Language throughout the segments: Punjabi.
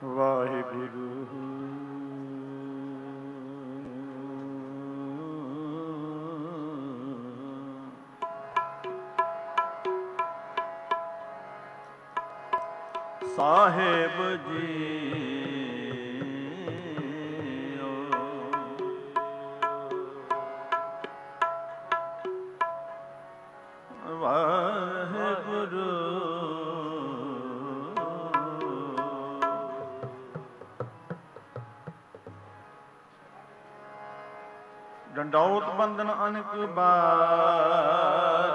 ਵਾਹਿਗੁਰੂ। ਸਾਹਿਬ ਜੀਓ ਵਾਹਿਗੁਰੂ। ਡੰਡੌਤ ਬੰਦਨ ਅਨਕ ਬਾਰ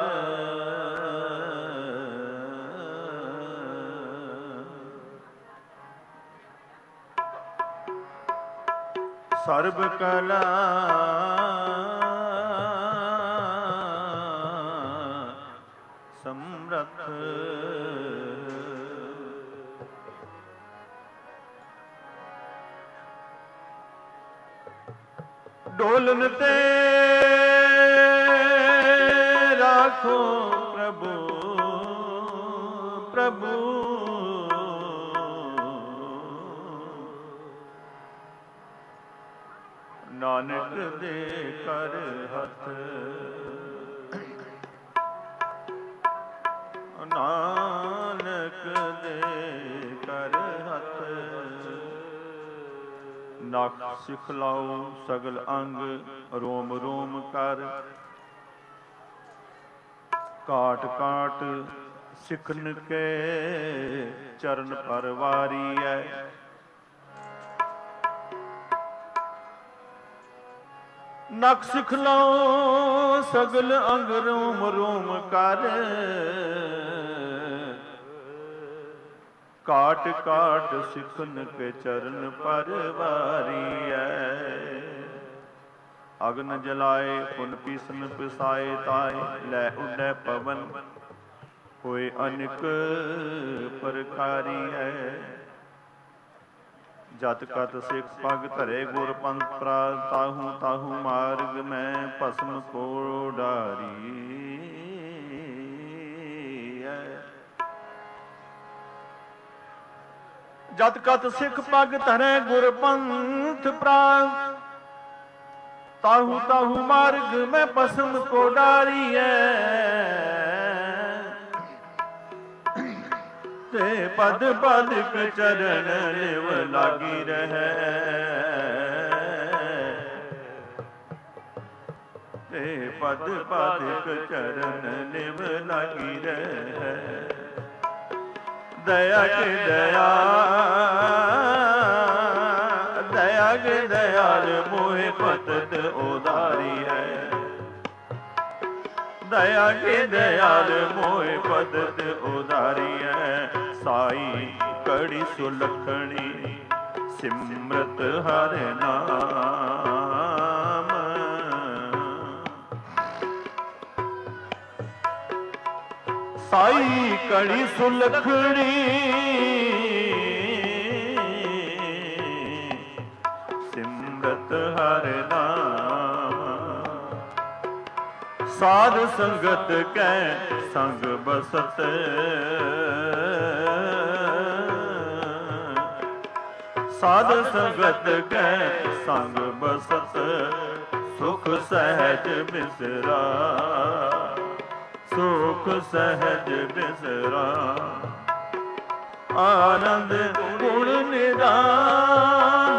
ਸਰਬ ਕਲਾ ਸਮਰੱਥ ਡੋਲਨ ਤੇ ਰਾਖੋ ਪ੍ਰਭੂ ਪ੍ਰਭੂ। ਨਾਨਕ ਦੇ ਕਰ ਹੱਥ ਨਾਨਕ ਦੇ ਕਰ ਹੱਥ। ਨਖ ਸਿਖਲਾਉ ਸਗਲ ਅੰਗ ਰੋਮ ਰੋਮ ਕਰ। ਕਾਟ ਕਾਟ ਸਿਖਨ ਕੇ ਚਰਨ ਪਰਵਾਰੀਐ। ਨਖ ਸਿਖਲਾਉ ਸਗਲ ਅੰਗ ਰੋਮ ਰੋਮ ਕਰ। ਕਾਟ ਕਾਟ ਸਿਖਨ ਕੇ ਚਰਨ ਪਰਵਾਰੀਐ। ਅਗਨ ਜਲਾਏ ਪੁਨ ਪੀਸਨ ਪਿਸਾਏ ਤਾਏ। ਲੈ ਉੱਡੈ ਪਵਨ ਹੋਏ ਅਨਿਕ ਪ੍ਰਕਾਰੀਐ। ਜਤ ਕਤ ਸਿੱਖ ਪਗ ਧਰੇ ਗੁਰ ਪੰਥ ਪ੍ਰਾਗ। ਤਾਹੂ ਤਾਹੂ ਮਾਰਗ ਮੈਂ ਭਸਮ ਕੋ ਡਾਰੀ। ਜਤ ਕਤ ਸਿੱਖ ਪਗ ਧਰੇ ਗੁਰ ਪੰਥ ਪ੍ਰਾਗ। ਤਾਹੂ ਤਾਹੂ ਮਾਰਗ ਮੈਂ ਭਸਮ ਕੋ ਡਾਰੀਐ। ਤੇ ਪਦ ਪਦ ਚਰਨ ਲਿਵ ਲਾਗੀ ਰਹੈ। ਤੇ ਪਦ ਪਦ ਚਰਨ ਲਿਵ ਲਾਗੀ ਰਹੈ। ਦਇਆ ਕੇ ਦਇਆ ਦਇਆ ਕੇ ਦਇਆਲ ਮੋਹਿ ਪਤਤ ਉਦਾਰੀ ਹੈ। ਦਇਆ ਕੇ ਦਇਆਲ ਮੋਹਿ ਪਤਤ ਉਦਾਰੀ ਹੈ। ਸਾਈ ਕੜੀ ਸੁਲਖਣੀ ਸਿਮਰਤ ਹਰਿ ਨਾਮ। ਸਾਈ ਕੜੀ ਸੁਲਖਣੀ ਸਿਮਰਤ ਹਰਿ ਨਾਮ। ਸਾਧ ਸੰਗਤ ਕੈ ਸੰਗ ਬਸਤ। ਸਾਧ ਸੰਗਤ ਕੈ ਸੰਗ ਬਸਤ। ਸੁਖ ਸਹਿਜ ਬਿਸਰਾ ਸੁਖ ਸਹਿਜ ਬਿਸਰਾ। ਆਨੰਦ ਗੁਣ ਨਿਦਾਨ।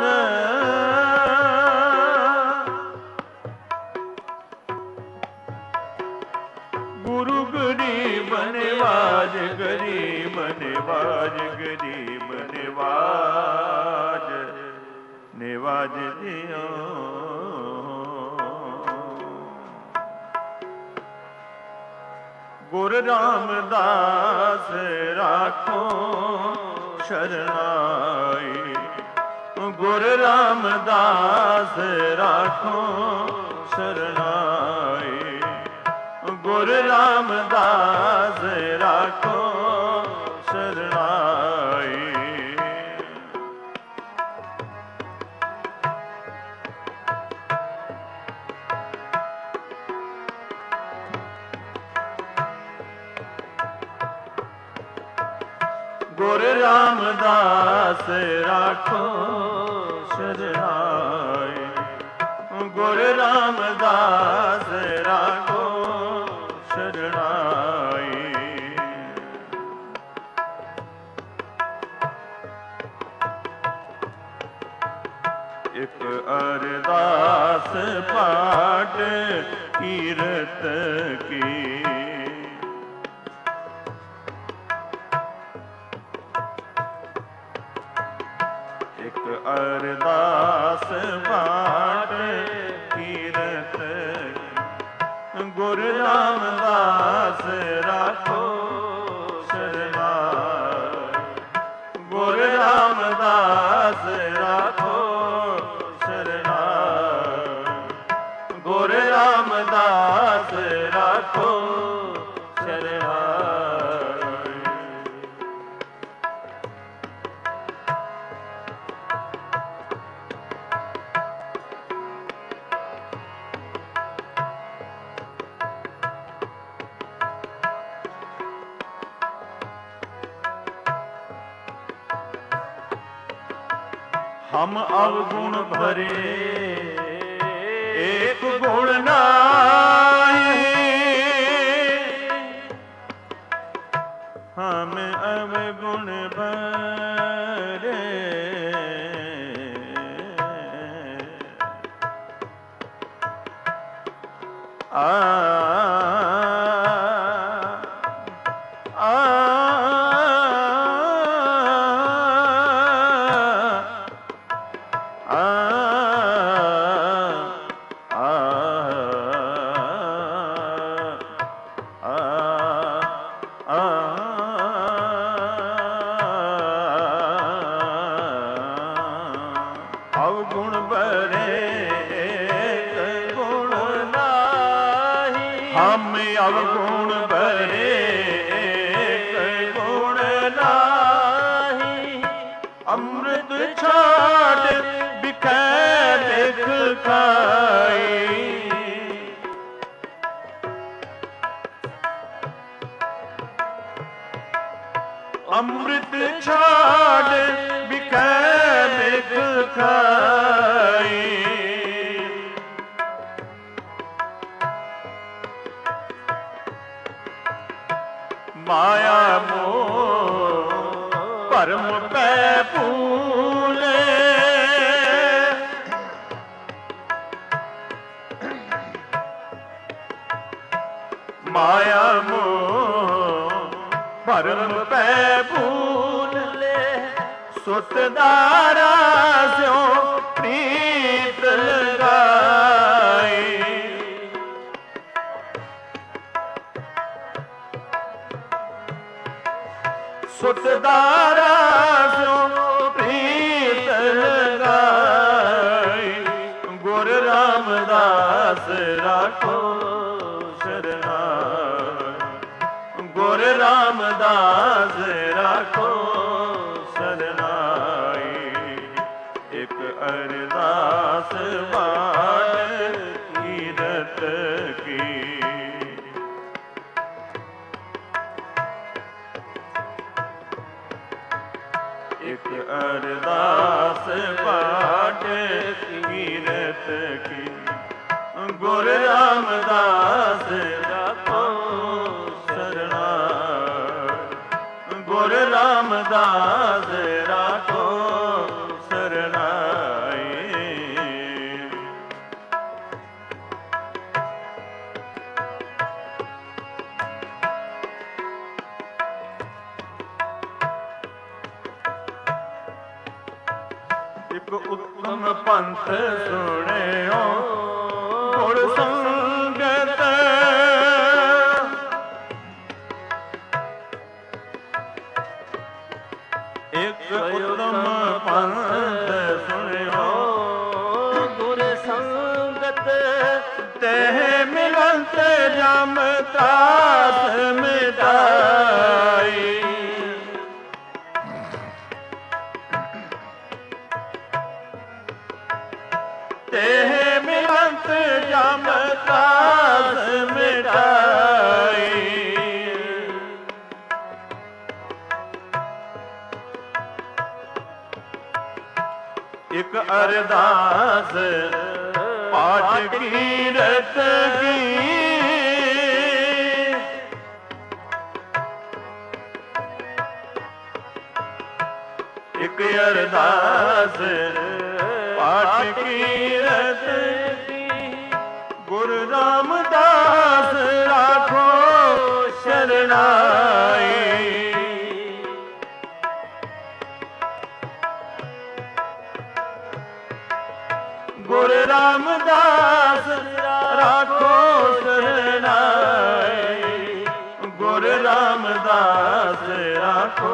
ਗੁਰੂ ਗਰੀਬ ਨਿਵਾਜ ਗਰੀਬ ਨਿਵਾਜ ਗਰੀਬ ਨਿਵਾਜ ਨਿਵਾਜ ਦਿਓ। ਗੁਰ ਰਾਮਦਾਸ ਰਾਖੋ ਸ਼ਰਨਾਈ। ਗੁਰ ਰਾਮਦਾਸ ਰਾਖੋ ਸ਼ਰਨਾਈ। ਗੁਰ ਰਾਮਦਾਸ ਰਾਖੋ ਸ਼ਰਨਾਈ। ਗੁਰ ਰਾਮਦਾਸ ਰਾਖੋ ਸ਼ਰਨਾਈ। ਗੁਰ ਰਾਮਦਾਸ ਰਾਖੋ ਸ਼ਰਨਾਈ। ਇਕ ਅਰਦਾਸ ਪਾਠ ਕੀਰਤ ਕੀ। ਇਕ ਅਰਦਾਸ ਪਾਠ ਕੀਰਤ ਕੀ। ਗੁਰ ਰਾਮਦਾਸ ਰਾਖੋ ਸ਼ਰਨਾਈ। ਗੁਰ ਰਾਮਦਾਸ ਰਾਖੋ ਸ਼ਰਨਾਈ। ਗੁਰ ਰਾਮਦਾਸ ਰਾਖੋ ਸ਼ਰਨਾਈ। हम अवगुण भरे एक गुण नाहि। हम अवगुण भरे अवगुण भरे एक गुण नाहि। हम अवगुण भरे एक गुण नाहि। अमृत छाड़ बिकै बिख खाई। अमृत छाड़ बिकै बिख खाई। माया मोह भरम पै भूले। माया मोह भरम पै भूले। सुत दारा स्यों प्रीत लगाई। सुत दारा स्यों प्रीत लगाई। गुर रामदास राखो शरनाई। गुर रामदास राखो शरनाई। एक अरदास बाण कीरत की। एक अरदास बाण कीरत की। गुर रामदास राखो शरनाई। गुर रामदास राखो शरनाई। एक उत्तम पंथ सुनियो गुर संगत। एक उत्तम पंथ सुनियो गुर संगत। तह मिलत जम त्रास मिटाई। तेह मिलत जम त्रास ਅਰਦਾਸ ਪਾਠ ਕੀਰਤ ਕੀ। ਇੱਕ ਅਰਦਾਸ ਪਾਠ ਕੀਰਤ ਕੀ। ਗੁਰੂ ਰਾਮਦਾਸ ਰਾਖੋ ਸ਼ਰਨਾਈ। ਗੁਰੂ ਰਾਮਦਾਸ ਰਾਖੋ ਸ਼ਰਨਾਈ। ਗੁਰੂ ਰਾਮਦਾਸ ਰਾਖੋ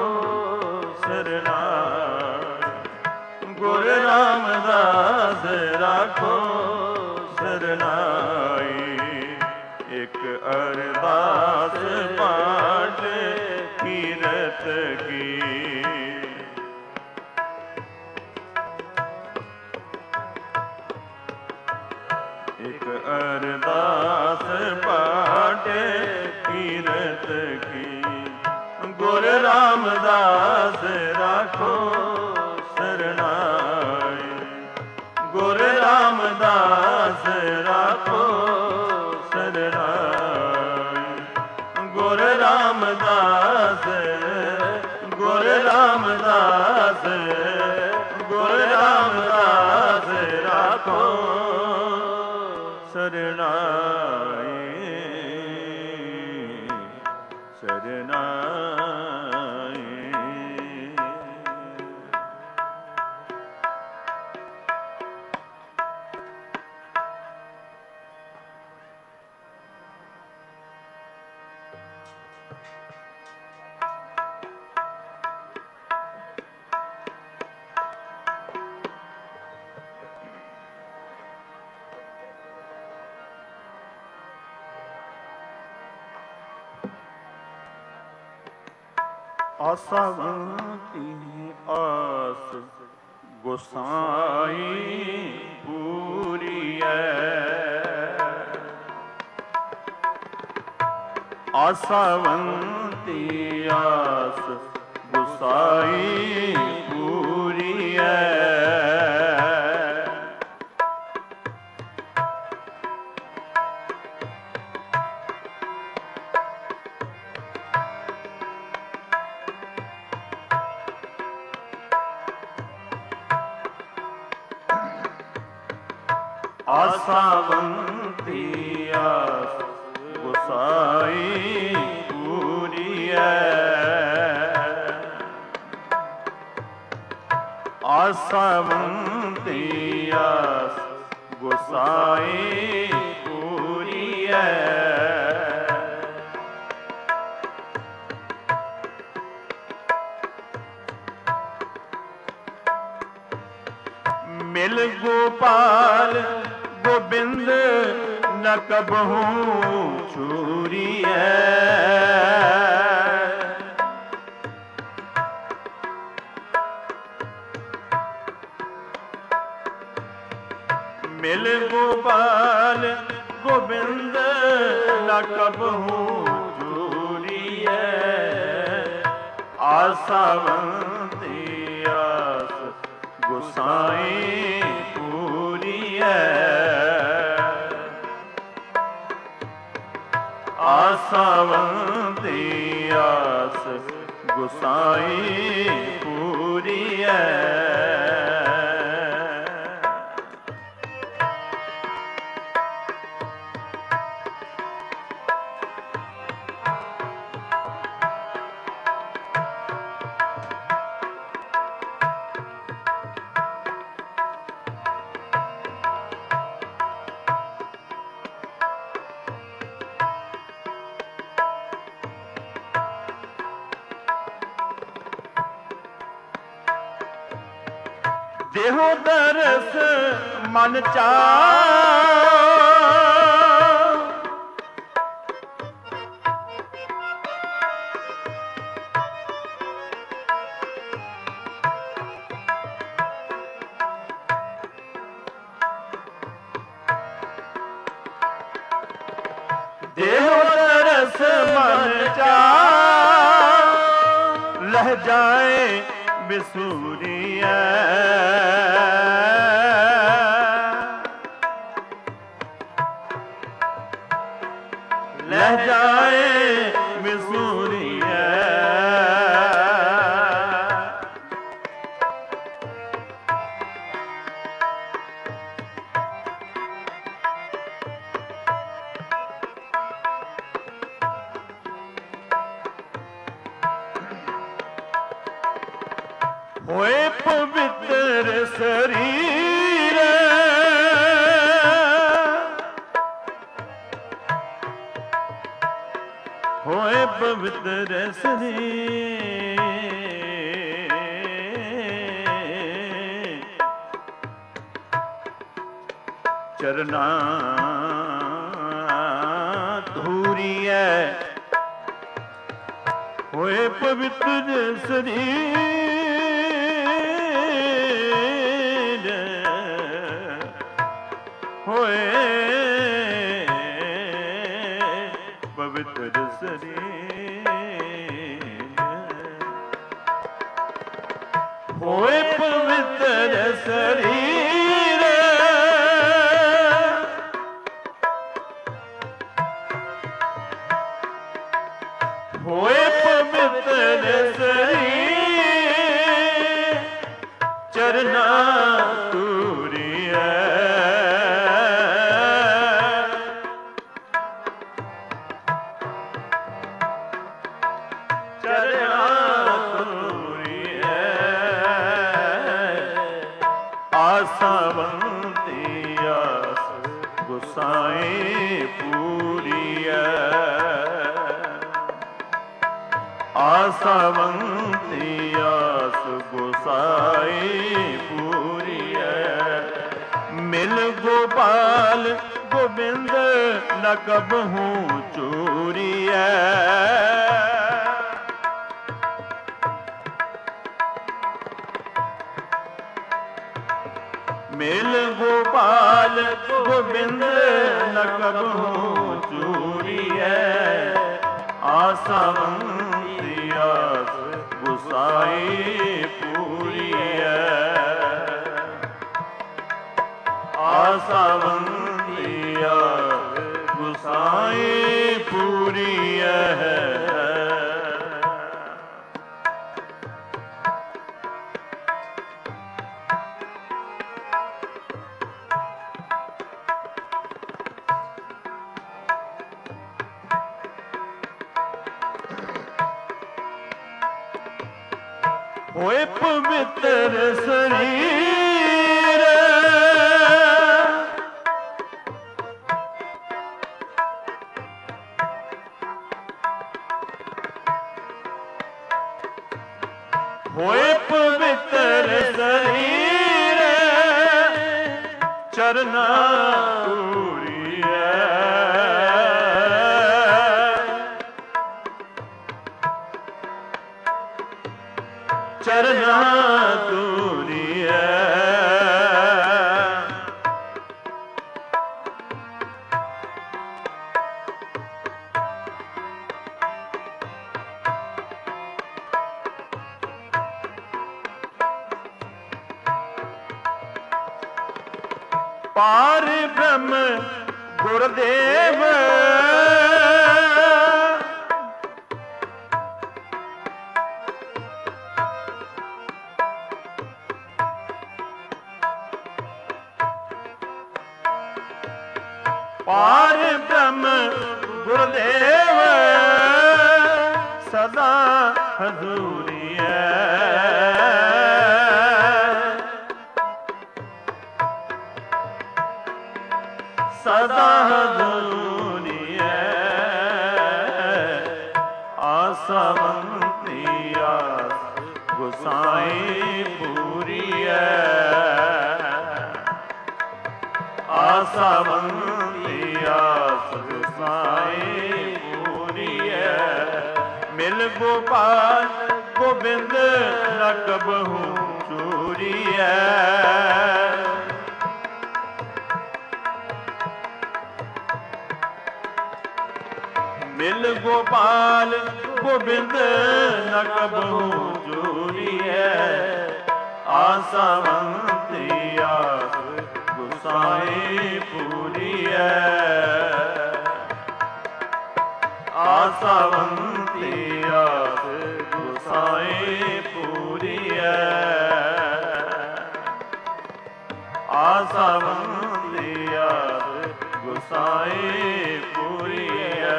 ਸ਼ਰਨਾਈ। ਗੁਰੂ ਰਾਮਦਾਸ ਰਾਖੋ ਸ਼ਰਨਾਈ। ਇੱਕ ਅਰਦਾਸ ਪਾਠ ਕੀਰਤ ਕੀ। ਇੱਕ ਅਰਦਾਸ ਪਾਠ ਕੀਰਤ ਕੀ। ਗੁਰੂ ਰਾਮਦਾਸ ਰਾਖੋ ਸ਼ਰਨਾਈ। ਗੁਰੂ ਰਾਮਦਾਸ ਰਾਖੋ ਸ਼ਰਨਾਈ। ਗੁਰੂ ਰਾਮਦਾਸ ਗੁਰੂ ਰਾਮਦਾਸ ਗੁਰੂ ਰਾਮਦਾਸ ਰਾਖੋ ਸ਼ਰਨਾਈ। ਸ਼ਰਨਾਈ। ਆਸਾਵੰਤੀ ਆਸ ਗੁਸਾਈ ਪੂਰੀਐ। ਆਸਾਵੰਤੀ ਆਸ ਗੁਸਾਈ ਪੂਰੀਐ। ਆਸਾਵੰਤੀ ਆਸ ਗੁਸਾਈ ਪੂਰੀਐ। ਆਸਾਵੰਤੀ ਆਸ ਗੁਸਾਈ ਪੂਰੀਐ। ਮਿਲ ਗੋਪਾਲ ਗੋਬਿੰਦ ਨ ਕਬਹੂ ਛੂਰੀਐ। ਮਿਲ ਗੋਪਾਲ ਗੋਬਿੰਦ ਨ ਕਬਹੂ ਛੂਰੀਐ। ਆਸਾਵੰਤੀ ਆਸ ਗੁਸਾਈ ਪੂਰੀਐ। ਆਸਾਵੰਤੀ ਆਸ ਗੁਸਾਈ ਪੂਰੀਐ। ਦੇਹੋ ਦਰਸ ਮਨ ਚਾਹ। ਦੇਹੋ ਦਰਸ ਮਨ ਚਾਹ। ਲਹਿ ਜਾਏ ਬਿਸੂਰੀਐ। ਲਹਿ ਜਾਏ ਮਿਸੂਰੀਐ। ਹੋਏ ਪਵਿੱਤਰ ਸਰੀਰ ਹੋਏ ਪਵਿੱਤਰ ਸਰੀਰ ਚਰਨਾ ਧੂਰੀਐ ਹੋਏ ਪਵਿੱਤਰ ਸਰੀਰ ਹੋਏ ਪਵਿੱਤਰ ਸਰੀਰ ਹੋਏ ਪਵਿੱਤਰ ਸਰੀਰ ਹੋਏ ਪਵਿੱਤਰ ਸਰੀਰ ਚਰਨਾ ਆਸਾਵੰਤੀ ਆਸ ਗੁਸਾਈ ਪੂਰੀਐ। ਆਸਾਵੰਤੀ ਆਸ ਗੁਸਾਈ ਪੂਰੀਐ। ਮਿਲ ਗੋਪਾਲ ਗੋਬਿੰਦ ਨ ਕਬਹੂ ਚੂਰੀਐ। ਮਿਲ ਗੋਪਾਲ ਗੋਬਿੰਦ ਨ ਕਬਹੂ ਚੂਰੀਐ। ਆਸਾਵੰਤੀ ਆਸ ਗੁਸਾਈ ਪੂਰੀਐ। ਆਸਾਵੰਤੀ ਆਸ ਗੁਸਾਈ ਪੂਰੀਐ। ਹੋਏ ਪਵਿੱਤਰ ਸਰੀਰ ਹੋਏ ਪਵਿੱਤਰ ਸਰੀਰ ਚਰਨਾ ਧੂਰੀਐ। ਚਰਨਾ ਧੂਰੀਐ। ਪਾਰ ਬ੍ਰਹਮ ਗੁਰਦੇਵ ਪਾਰ ਬ੍ਰਹਮ ਗੁਰਦੇਵ ਸਦਾ ਹਜ਼ੂਰੀਐ। ਸਦਾ ਹਜ਼ੂਰੀਐ। ਆਸਾਵੰਤੀ ਆਸ ਗੁਸਾਈ ਪੂਰੀਐ। ਆਸਾਵੰਤੀ ਆਸ ਗੁਸਾਈ ਪੂਰੀਐ। ਮਿਲ ਗੋਪਾਲ ਗੋਬਿੰਦ ਨ ਕਬਹੂ ਚੂਰੀਐ। ਮਿਲ ਗੋਪਾਲ ਗੋਬਿੰਦ ਨ ਕਬਹੂ ਚੂਰੀਐ। ਆਸਾਵੰਤੀ ਆਸ ਗੁਸਾਈ ਪੂਰੀਐ। ਆਸਾਵੰਤੀ ਆਸ ਗੁਸਾਈ ਪੂਰੀਐ। ਆਸਾਵੰਤੀ ਆਸ ਗੁਸਾਈ ਪੂਰੀਐ।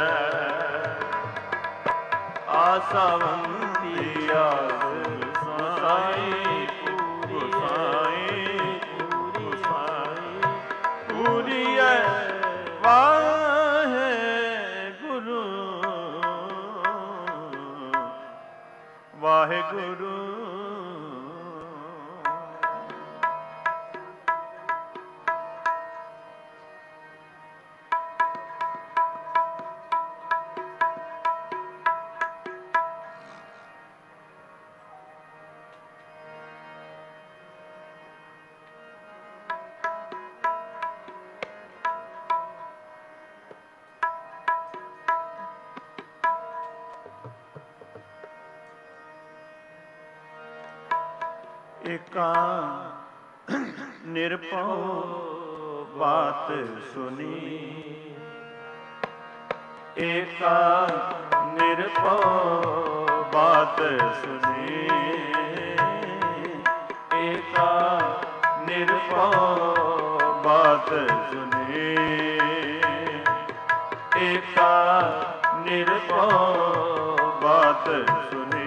ਆਸਾਵੰਤੀ ਆਸ ਗੁਸਾਈ ਪੂਰੀਐ। ਵਾਹਿਗੁਰੂ ਵਾਹਿਗੁਰੂ। ਏਕਾ ਨਿਰਭਉ ਬਾਤ ਸੁਣੀ। ਏਕਾ ਨਿਰਭਉ ਬਾਤ ਸੁਣੀ। ਏਕਾ ਨਿਰਭਉ ਬਾਤ ਸੁਣੀ। ਏਕਾ ਨਿਰਭਉ ਬਾਤ ਸੁਣੀ।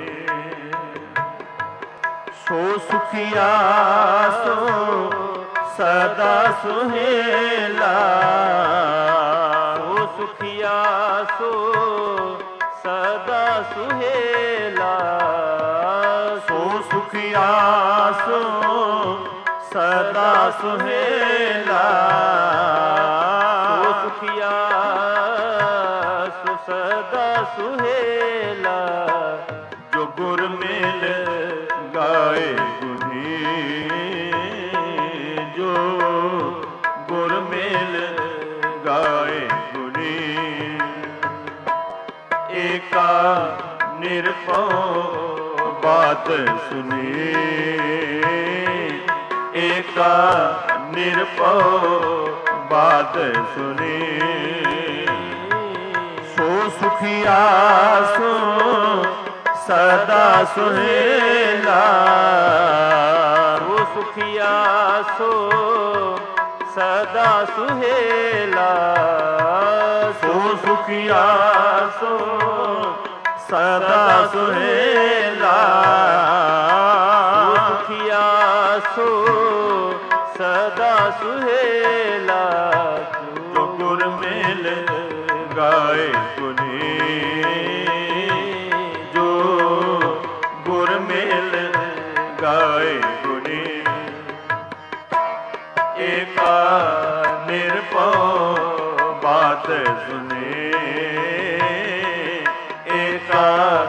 ਸੋ ਸੁਖੀਆ ਸੋ ਸਦਾ ਸੁਹੇਲਾ। ਸੋ ਸੁਖੀਆ ਸੋ ਸਦਾ ਸੁਹੇਲਾ। ਸੋ ਸੁਖੀਆ ਸੋ ਸਦਾ ਸੁਹੇਲਾ। ਸੋ ਸੁਖੀਆ ਸੋ ਸਦਾ ਸੁਹੇਲਾ। ਜੋ ਗੁਰ ਮਿਲ ਗਾਏ ਗੁਣੀ। ਜੋ ਗੁਰ ਮਿਲ ਗਾਏ ਗੁਣੀ। ਏਕਾ ਨਿਰਭਉ ਬਾਤ ਸੁਣੀ। ਏਕਾ ਨਿਰਭਉ ਬਾਤ ਸੁਣੀ। ਸੋ ਸੁਖੀਆ ਸੋ ਸਦਾ ਸੁਹੇਲਾ। ਸੋ ਸੁਖੀਆ ਸੋ ਸਦਾ ਸੁਹੇਲਾ। ਸੋ ਸੁਖੀਆ ਸੋ ਸਦਾ ਸੁਹੇਲਾ। ਸੋ ਸੁਖੀਆ ਸੋ ਸਦਾ ਸੁਹੇਲਾ। ਜੋ ਗੁਰ ਮਿਲ ਗਾਏ ਗੁਣੀ। ਗੁਰ ਮਿਲ ਗਾਏ ਗੁਣੀ। ਏਕਾ ਨਿਰਭਉ ਬਾਤ ਸੁਣੀ। ਏਕਾ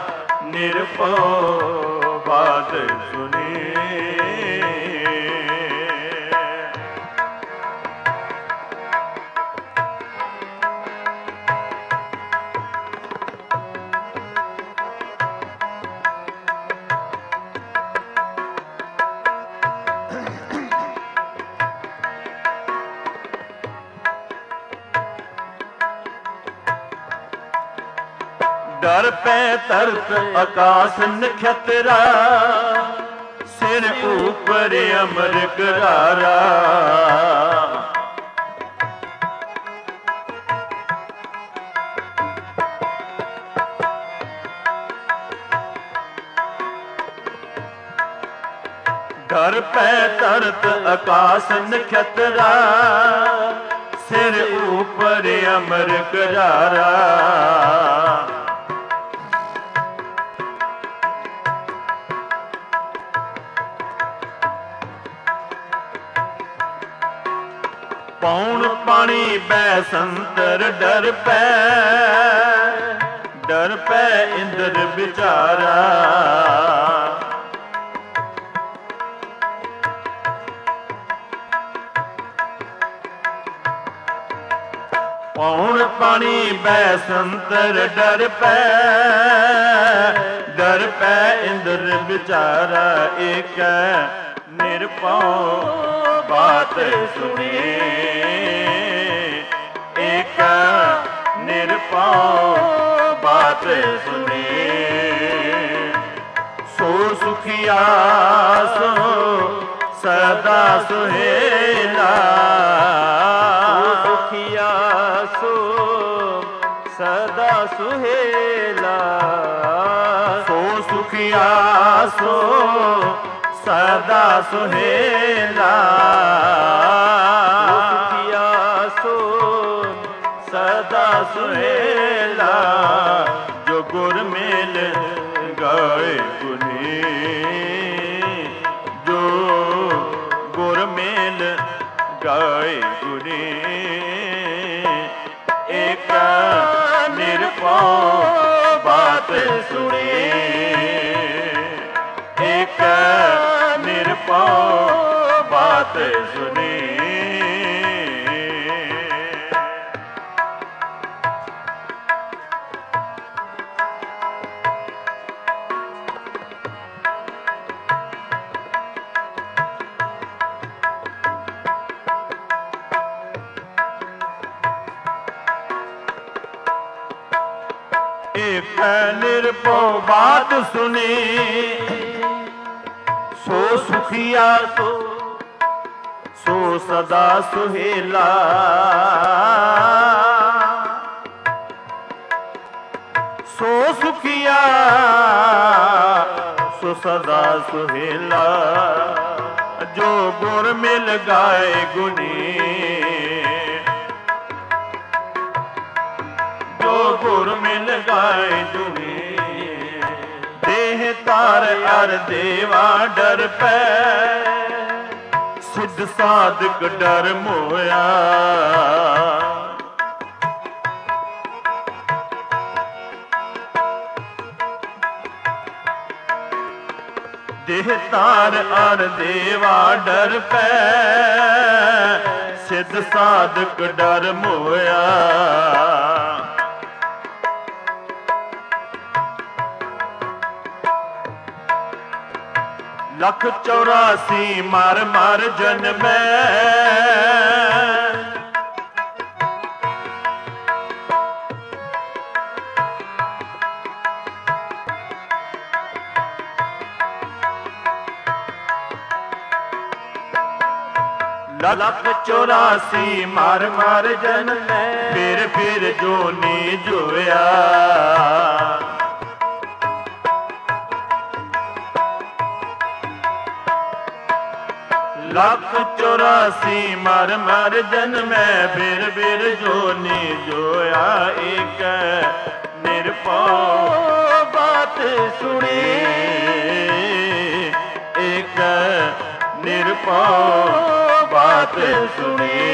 ਨਿਰਭਉ ਬਾਤ ਸੁਣੀ। ਡਰ ਪੈ ਤਰਤ ਆਕਾਸ ਨਖਤਰਾ। ਸਿਰ ਉਪਰ ਅਮਰ ਕਰਾਰਾ। ਡਰ ਪੈ ਤਰਤ ਆਕਾਸ ਨਖਤਰਾ। ਸਿਰ ਉਪਰ ਅਮਰ ਕਰਾਰਾ। ਪੌਣ ਪਾਣੀ ਬੈ ਸੰਤਰ ਡਰ ਪੈ। ਡਰ ਪੈ ਇੰਦਰ ਵਿਚਾਰਾ। ਪੌਣ ਪਾਣੀ ਬੈ ਸੰਤਰ ਡਰ ਪੈ। ਡਰ ਪੈ ਇੰਦਰ ਵਿਚਾਰਾ। ਏਕ ਨਿਰਭਉ ਬਾਤ ਸੁਣੀ। ਏਕ ਨਿਰਭਉ ਬਾਤ ਸੁਣੀ। ਸੋ ਸੁਖੀਆ ਸੋ ਸਦਾ ਸੁਹੇਲਾ। ਸੋ ਸੁਖੀਆ ਸੋ ਸਦਾ ਸੁਹੇਲਾ। ਸੋ ਸੁਖੀਆ ਸੋ ਸਦਾ ਸੁਹੇਲਾ। ਸੋ ਸੁਖੀਆ ਸੋ ਸਦਾ ਸੁਹੇਲਾ। ਜੋ ਗੁਰ ਮੇਲ ਗਾਏ ਗੁਨੀ। ਜੋ ਗੁਰ ਮੇਲ ਗਾਏ ਗੁਨੀ। ਏਕ ਨਿਰਭਉ ਬਾਤ ਸੁਣੀ। ਏਕ ਨਿਰਭਉ ਬਾਤ ਸੁਣੀ। ਏਕ ਨਿਰਭਉ ਬਾਤ ਸੁਣੀ। ਸੋ ਸੁਖੀਆ ਸੋ ਸਦਾ ਸੁਹੇਲਾ। ਸੋ ਸੁਖੀਆ ਸੋ ਸਦਾ ਸੁਹੇਲਾ। ਜੋ ਗੁਰ ਮਿਲ ਗਾਏ ਗੁਨੀ। ਜੋ ਗੁਰ ਮਿਲ ਗਾਏ ਗੁਨੀ। ਦੇਹ ਤਾਰ ਅਰ ਦੇਵਾ ਡਰ ਪੈ। ਸਿੱਧ ਸਾਧਕ ਡਰ ਮੋਇਆ। ਦੇਹ ਤਾਰ ਅਰ ਦੇਵਾ ਡਰ ਪੈ। ਸਿੱਧ ਸਾਧਕ ਡਰ ਮੋਇਆ। ਲੱਖ 84 ਮਰ ਮਰ ਜਨਮੈ। ਲੱਖ 84 ਮਰ ਮਰ ਜਨਮੈ। ਫਿਰ ਜੋਨੀ ਜੋਇਆ। ਲੱਖ 84 ਮਰ ਮਰ ਜਨਮੈ। ਫਿਰ ਜੋਨੀ ਜੋਇਆ। ਏਕ ਨਿਰਭਉ ਬਾਤ ਸੁਣੀ। ਏਕ ਨਿਰਭਉ ਬਾਤ ਸੁਣੀ।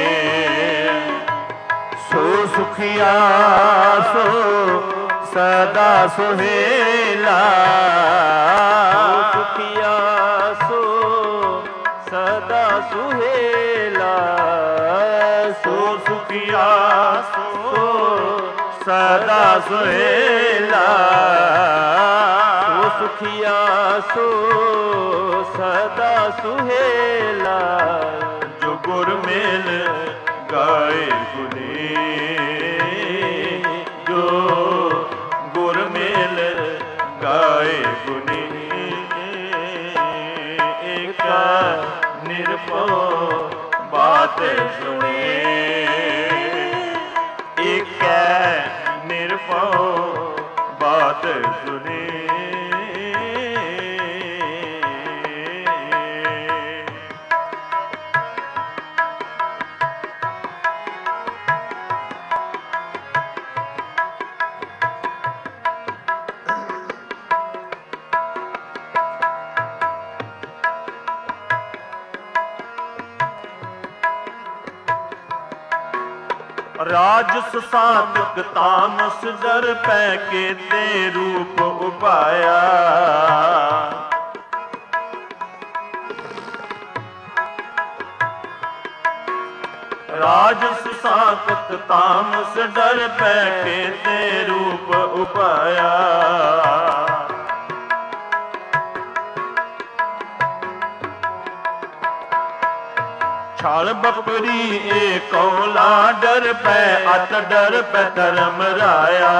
ਸੋ ਸੁਖੀਆ ਸੋ ਸਦਾ ਸੁਹੇਲਾ। ਸੋ ਸੁਖੀਆ ਸੋ ਸਦਾ ਸੁਹੇਲਾ। ਸੋ ਸੁਖੀਆ ਸੋ ਸਦਾ ਸੁਹੇਲਾ। ਸੋ ਸੁਖੀਆ ਸੋ ਸਦਾ ਸੁਹੇਲਾ। ਜੋ ਗੁਰ ਮੇਲ ਗਾਏ ਗੁਨੀ। ਜੋ ਗੁਰ ਮੇਲ ਗਾਏ ਗੁਨੀ। ਏਕ ਨਿਰਭਉ ਬਾਤ ਸੁਣੀ। ਏਕ ਨਿਰਭਉ ਬਾਤ ਸੁਣੀ। ਰਾਜਸ ਸਾਤਕ ਤਾਮਸ ਦਰ ਪੈ ਕੇ ਤੇ ਰੂਪ ਉਪਾਇਆ। ਰਾਜਸ ਸਾਤਕ ਤਾਮਸ ਡਰ ਪੈ ਕੇ ਤੇ ਰੂਪ ਉਪਾਇਆ। ਛਲ ਛਲ ਬਪਰੀ ਏ ਕੌਲਾ ਡਰ ਪੈ ਅਤ ਡਰ ਪੈ ਧਰਮ ਰਾਇਆ।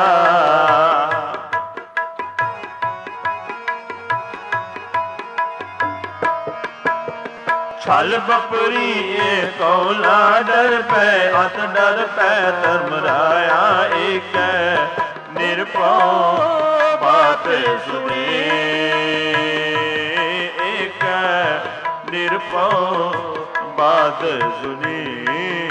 ਛਲ ਬਪਰੀ ਏ ਕੌਲਾ ਡਰ ਪੈ ਅਤ ਡਰ ਪੈ ਧਰਮ ਰਾਇਆ। ਏਕੈ ਨਿਰਭਉ ਬਾਤ ਸੁਣੀ ਏਕੈ ਨਿਰਭਉ ਬਾਤ ਸੁਣੀ।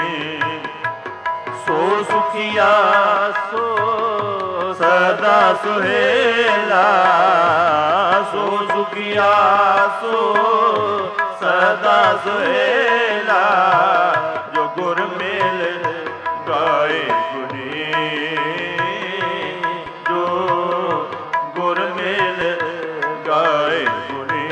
ਸੋ ਸੁਖੀਆ ਸੋ ਸਦਾ ਸੁਹੇਲਾ ਸੋ ਸੁਖੀਆ ਸੋ ਸਦਾ ਸੁਹੇਲਾ। ਜੋ ਗੁਰ ਮੇਲ ਗਾਏ ਗੁਣੀ ਜੋ ਗੁਰ ਮੇਲ ਗਾਏ ਗੁਣੀ।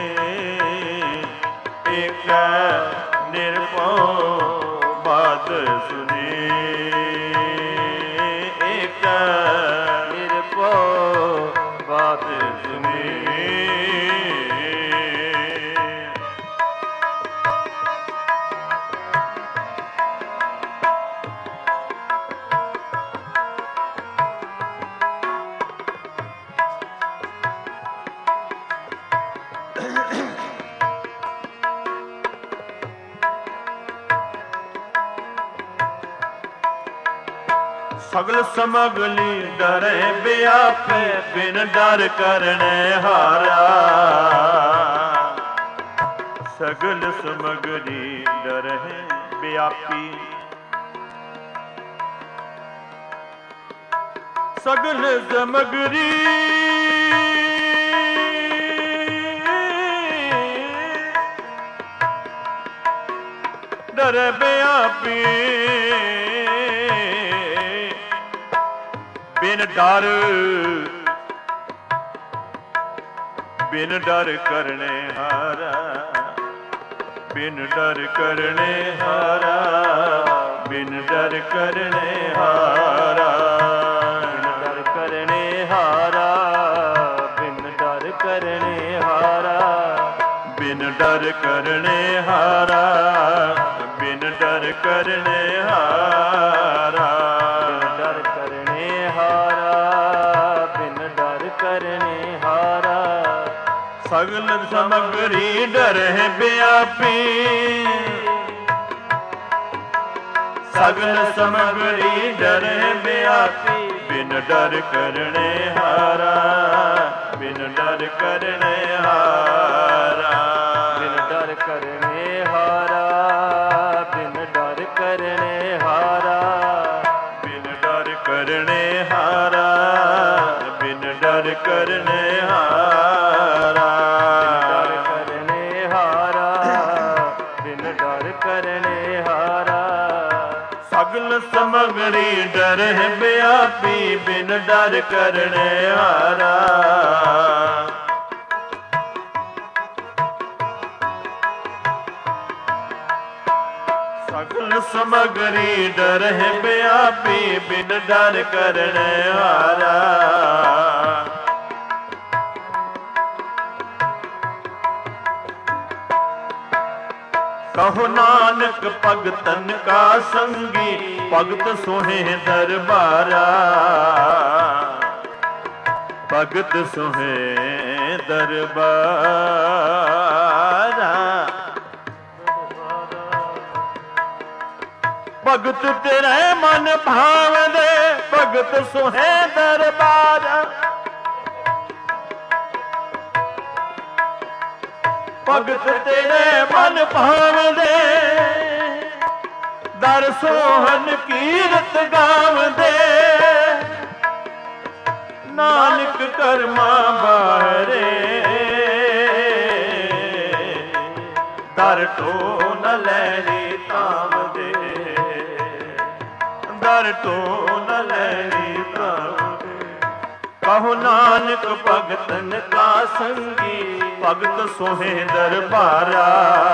ਏਕੈ ਨਿਰਭਉ ਬਾਤ ਸੁਣੀ ਏਕੈ ਨਿਰਭਉ ਬਾਤ ਸੁਣੀ। ਸਗਲ ਸਮਗਲੀ ਡਰੇ ਬਿਆਪੇ ਬਿਨ ਡਰ ਕਰਨੇ ਹਾਰਾ। ਸਗਲ ਸਮਗਲੀ ਡਰੇ ਬਿਆਪੀ ਸਗਲ ਸਮਗਰੀ ਡਰੇ ਬਿਆਪੀ ਬਿਨ ਡਰ ਕਰਨੇ ਹਾਰਾ ਬਿਨ ਡਰ ਕਰਨੇ ਹਾਰਾ ਬਿਨ ਡਰ ਕਰਨੇ ਹਾਰਾ ਬਿਨ ਡਰ ਕਰਨੇ ਹਾਰਾ ਬਿਨ ਡਰ ਕਰਨੇ ਹਾਰਾ ਬਿਨ ਡਰ ਕਰਨੇ ਹਾਰਾ ਬਿਨ ਡਰ ਕਰਨੇ ਹਾਰਾ ਡਰ ਕਰਨੇ ਹਾਰਾ ਬਿਨ ਡਰ ਕਰਨੇ ਹਾਰਾ। ਸਗਲ ਸਮਗਰੀ ਡਰਹਿ ਬਿਆਪੀ ਸਗਲ ਸਮਗਰੀ ਡਰਹਿ ਬਿਆਪੀ ਬਿਨ ਡਰ ਕਰਨੇ ਹਾਰਾ ਬਿਨ ਡਰ ਕਰਨੇ ਹਾਰਾ ਬਿਨ ਡਰ ਕਰਨੇ ਹਾਰਾ ਬਿਨ ਡਰ ਕਰਨੇ ਹਾਰਾ ਬਿਨ ਡਰ ਕਰਨੇ ਹਾਰਾ ਬਿਨ ਡਰ ਕਰਨੇ ਹਾਰਾ ਬਿਨ ਡਰ ਕਰਨੇ ਹਾਰਾ। ਸਗਲ ਸਮਗਰੀ ਡਰਹਿ ਬਿਆਪੀ ਬਿਨ ਡਰ ਕਰਨੇ ਹਾਰਾ। ਸਗਲ ਸਮਗਰੀ ਡਰਹਿ ਬਿਆਪੀ ਬਿਨ ਡਰ ਕਰਨੇ ਹਾਰਾ। ਕਹੋ ਨਾਨਕ ਭਗਤਨ ਕਾ ਸੰਗੀ ਭਗਤ ਸੋਹੇ ਦਰਬਾਰਾ ਭਗਤ ਸੋਹੇ ਦਰਬਾਰਾ। ਭਗਤ ਤੇਰੇ ਮਨ ਭਾਵਦੇ ਭਗਤ ਸੋਹੇ ਦਰਬਾਰਾ ਭਗਤ ਤੇਰੇ ਮਨ ਭਾਵਦੇ ਦਰ ਸੋਹਨ ਕੀਰਤ ਗਾਵਦੇ ਨਾਨਕ ਕਰਮਾ ਬਾਹਰੇ ਦਰ ਟੋ ਨ ਲੈਣੀ ਤਾਵਦੇ ਦਰ ਟੋ ਨ ਲੈਣੀ ਤਾਵਦੇ। ਕਹੋ ਨਾਨਕ ਭਗਤਨ ਕਾ ਸੰਗੀ ਭਗਤ ਸੋਹੇ ਦਰਬਾਰਾ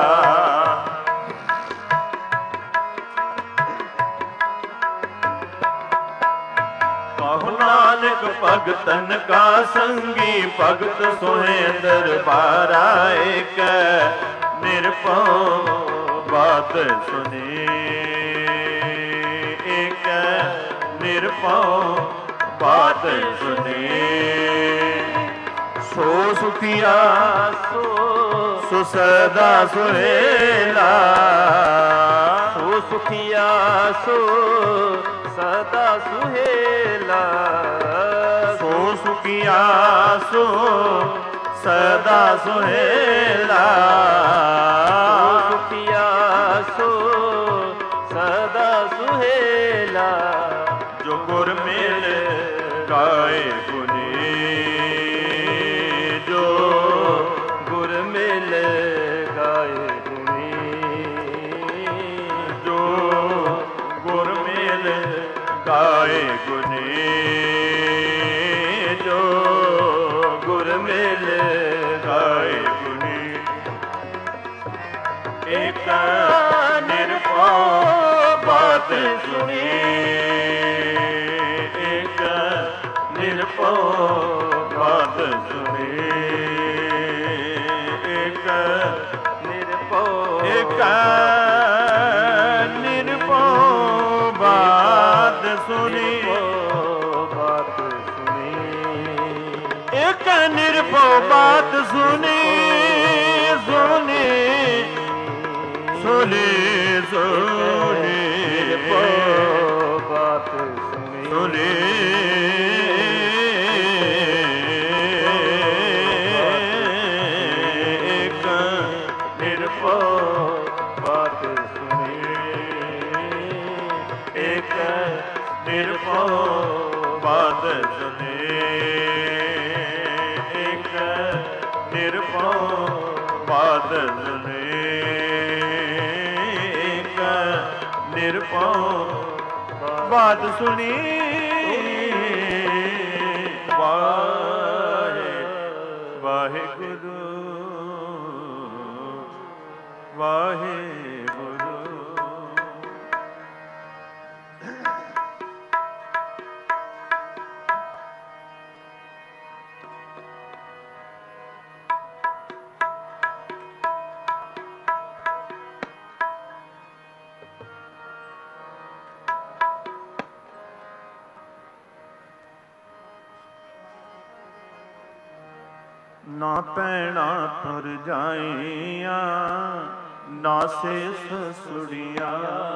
ਕਹੋ ਨਾਨਕ ਭਗਤਨ ਕਾ ਸੰਗੀ ਭਗਤ ਸੋਹੇ ਦਰਬਾਰਾ। ਏਕ ਨਿਰਭਉ ਬਾਤ ਸੁਣੀ, ਏਕ ਨਿਰਭਉ ਬਾਤ ਸੁਣੀ। ਸੋ ਸੁਖੀਆ ਸੋ ਸਦਾ ਸੁਹੇਲਾ, ਸੋ ਸੁਖੀਆ ਸੋ ਸਦਾ ਸੁਹੇਲਾ। ਸੋ ਸੁਖੀਆ ਸੋ ਸਦਾ ਸੁਹੇਲਾ, ਸੋ ਸੁਖੀਆ ਸੋ ਸਦਾ ਸੁਹੇਲਾ। ਜੋ ਗੁਰ ਮਿਲ ਗਾਏ ਗੁਣੀ, ਜੋ ਗੁਰ ਮਿਲ ਗਾਏ ਗੁਣੀ। ਜੋ ਗੁਰ ਮਿਲ ਗਾਏ ਗੁਣੀ, ਜੋ ਗੁਰ ਮਿਲ ਗਾਏ ਗੁਣੀ। ਏਕ ਨਿਰਭਉ ਬਾਤ ਸੁਣੀ, ਏਕ ਨਿਰਭਉ ਬਾਤ ਸੁਣੀ। ਏਕ ਨਿਰਭਉ ਏਕ ਨਿਰਭਉ ਬਾਤ ਸੁਣੀ, ਬਾਤ ਸੁਣੀ। ਏਕ ਨਿਰਭਉ ਬਾਤ ਸੁਣੀ, ਸੁਣੀ ਸੁਣੀ ਸੁਣੀ। ਨਿਰਭਉ ਬਾਤ ਸੁਣੀ। ਸੁਣੀ ਏਕ ਨਿਰਭਉ ਬਾਤ ਸੁਣੀ। ਏਕ ਨਿਰਭਉ ਬਾਤ ਸੁਣੀ, ਏਕ ਨਿਰਭਉ ਬਾਤ ਸੁਣੀ। ਏਕ ਨਿਰਭਉ ਬਾਤ ਸੁਣੀ। ਵਾਹਿਗੁਰੂ ਵਾਹਿਗੁਰੂ। ਨਾ ਪੈਣਾ ਭਰਜਾਈਆਂ, ਨਾ ਸੇ ਸਸੁੜੀਆਂ,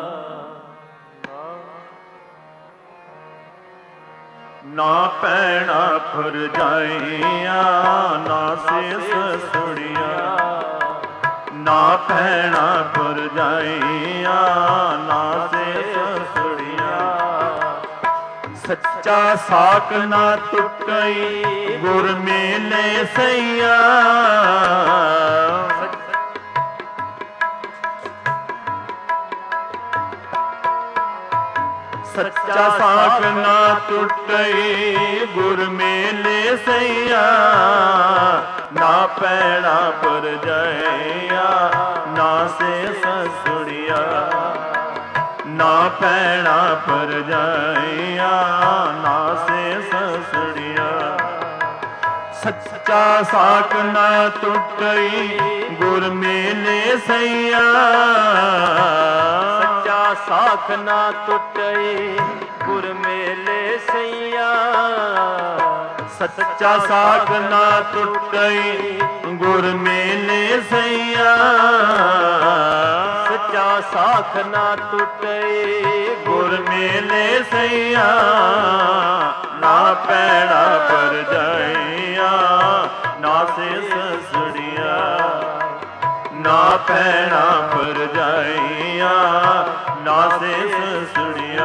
ਨਾ ਪੈਣਾ ਭਰਜਾਈਆਂ, ਨਾ ਸੇ ਸਸੁੜੀਆਂ, ਨਾ ਪੈਣਾ ਭਰਜਾਈਆਂ, ਨਾ ਸੇ ਸਸੁੜੀਆਂ। ਸੱਚਾ ਸਾਕ ਨਾ ਟੁੱਟਈ, ਗੁਰ ਮੇਲੇ ਸਈਆ। ਸੱਚਾ ਸਾਕ ਨਾ ਟੁੱਟਈ, ਗੁਰ ਮੇਲੇ ਸਈਆ। ਨਾ ਪੈਣਾ ਭਰਜਾਈਆ, ਨਾ ਸੇ ਸਸੁੜੀਆ, ਨਾ ਪੈਣਾ ਭਰਜਾਈਆ, ਨਾ ਸੇ ਸਸੁੜੀਆ। ਸੱਚਾ ਸਾਕ ਨਾ ਟੁੱਟਈ, ਗੁਰ ਮੇਲੇ ਸਈਆ। ਸੱਚਾ ਸਾਖ ਨਾ ਟੁੱਟਈ, ਗੁਰ ਮੇਲੇ ਸਈਆ। ਸੱਚਾ ਸਾਕ ਨਾ ਟੁੱਟਈ, ਗੁਰ ਮੇਲੇ ਸਈਆ। ਸੱਚਾ ਸਾਖ ਨਾ ਟੁੱਟਈ, ਗੁਰ ਮੇਲੇ ਸਈਆ। ਨਾ ਪੈਣਾ ਭਰਜਾਈਆਂ, ਨਾ ਸੇ ਸਸੁੜੀਆਂ, ਨਾ ਪੈਣਾ ਭਰਜਾਈਆਂ, ਨਾ ਸੇ ਸਸੁੜੀਆਂ।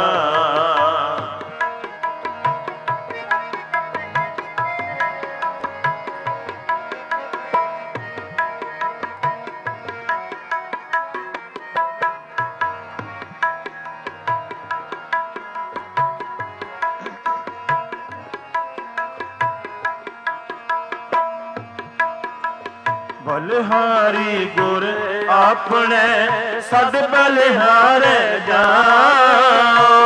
ਬਲਿਹਾਰੀ ਗੁਰ ਆਪਣੇ ਸਦ ਬਲਿਹਾਰੇ ਜਾਓ।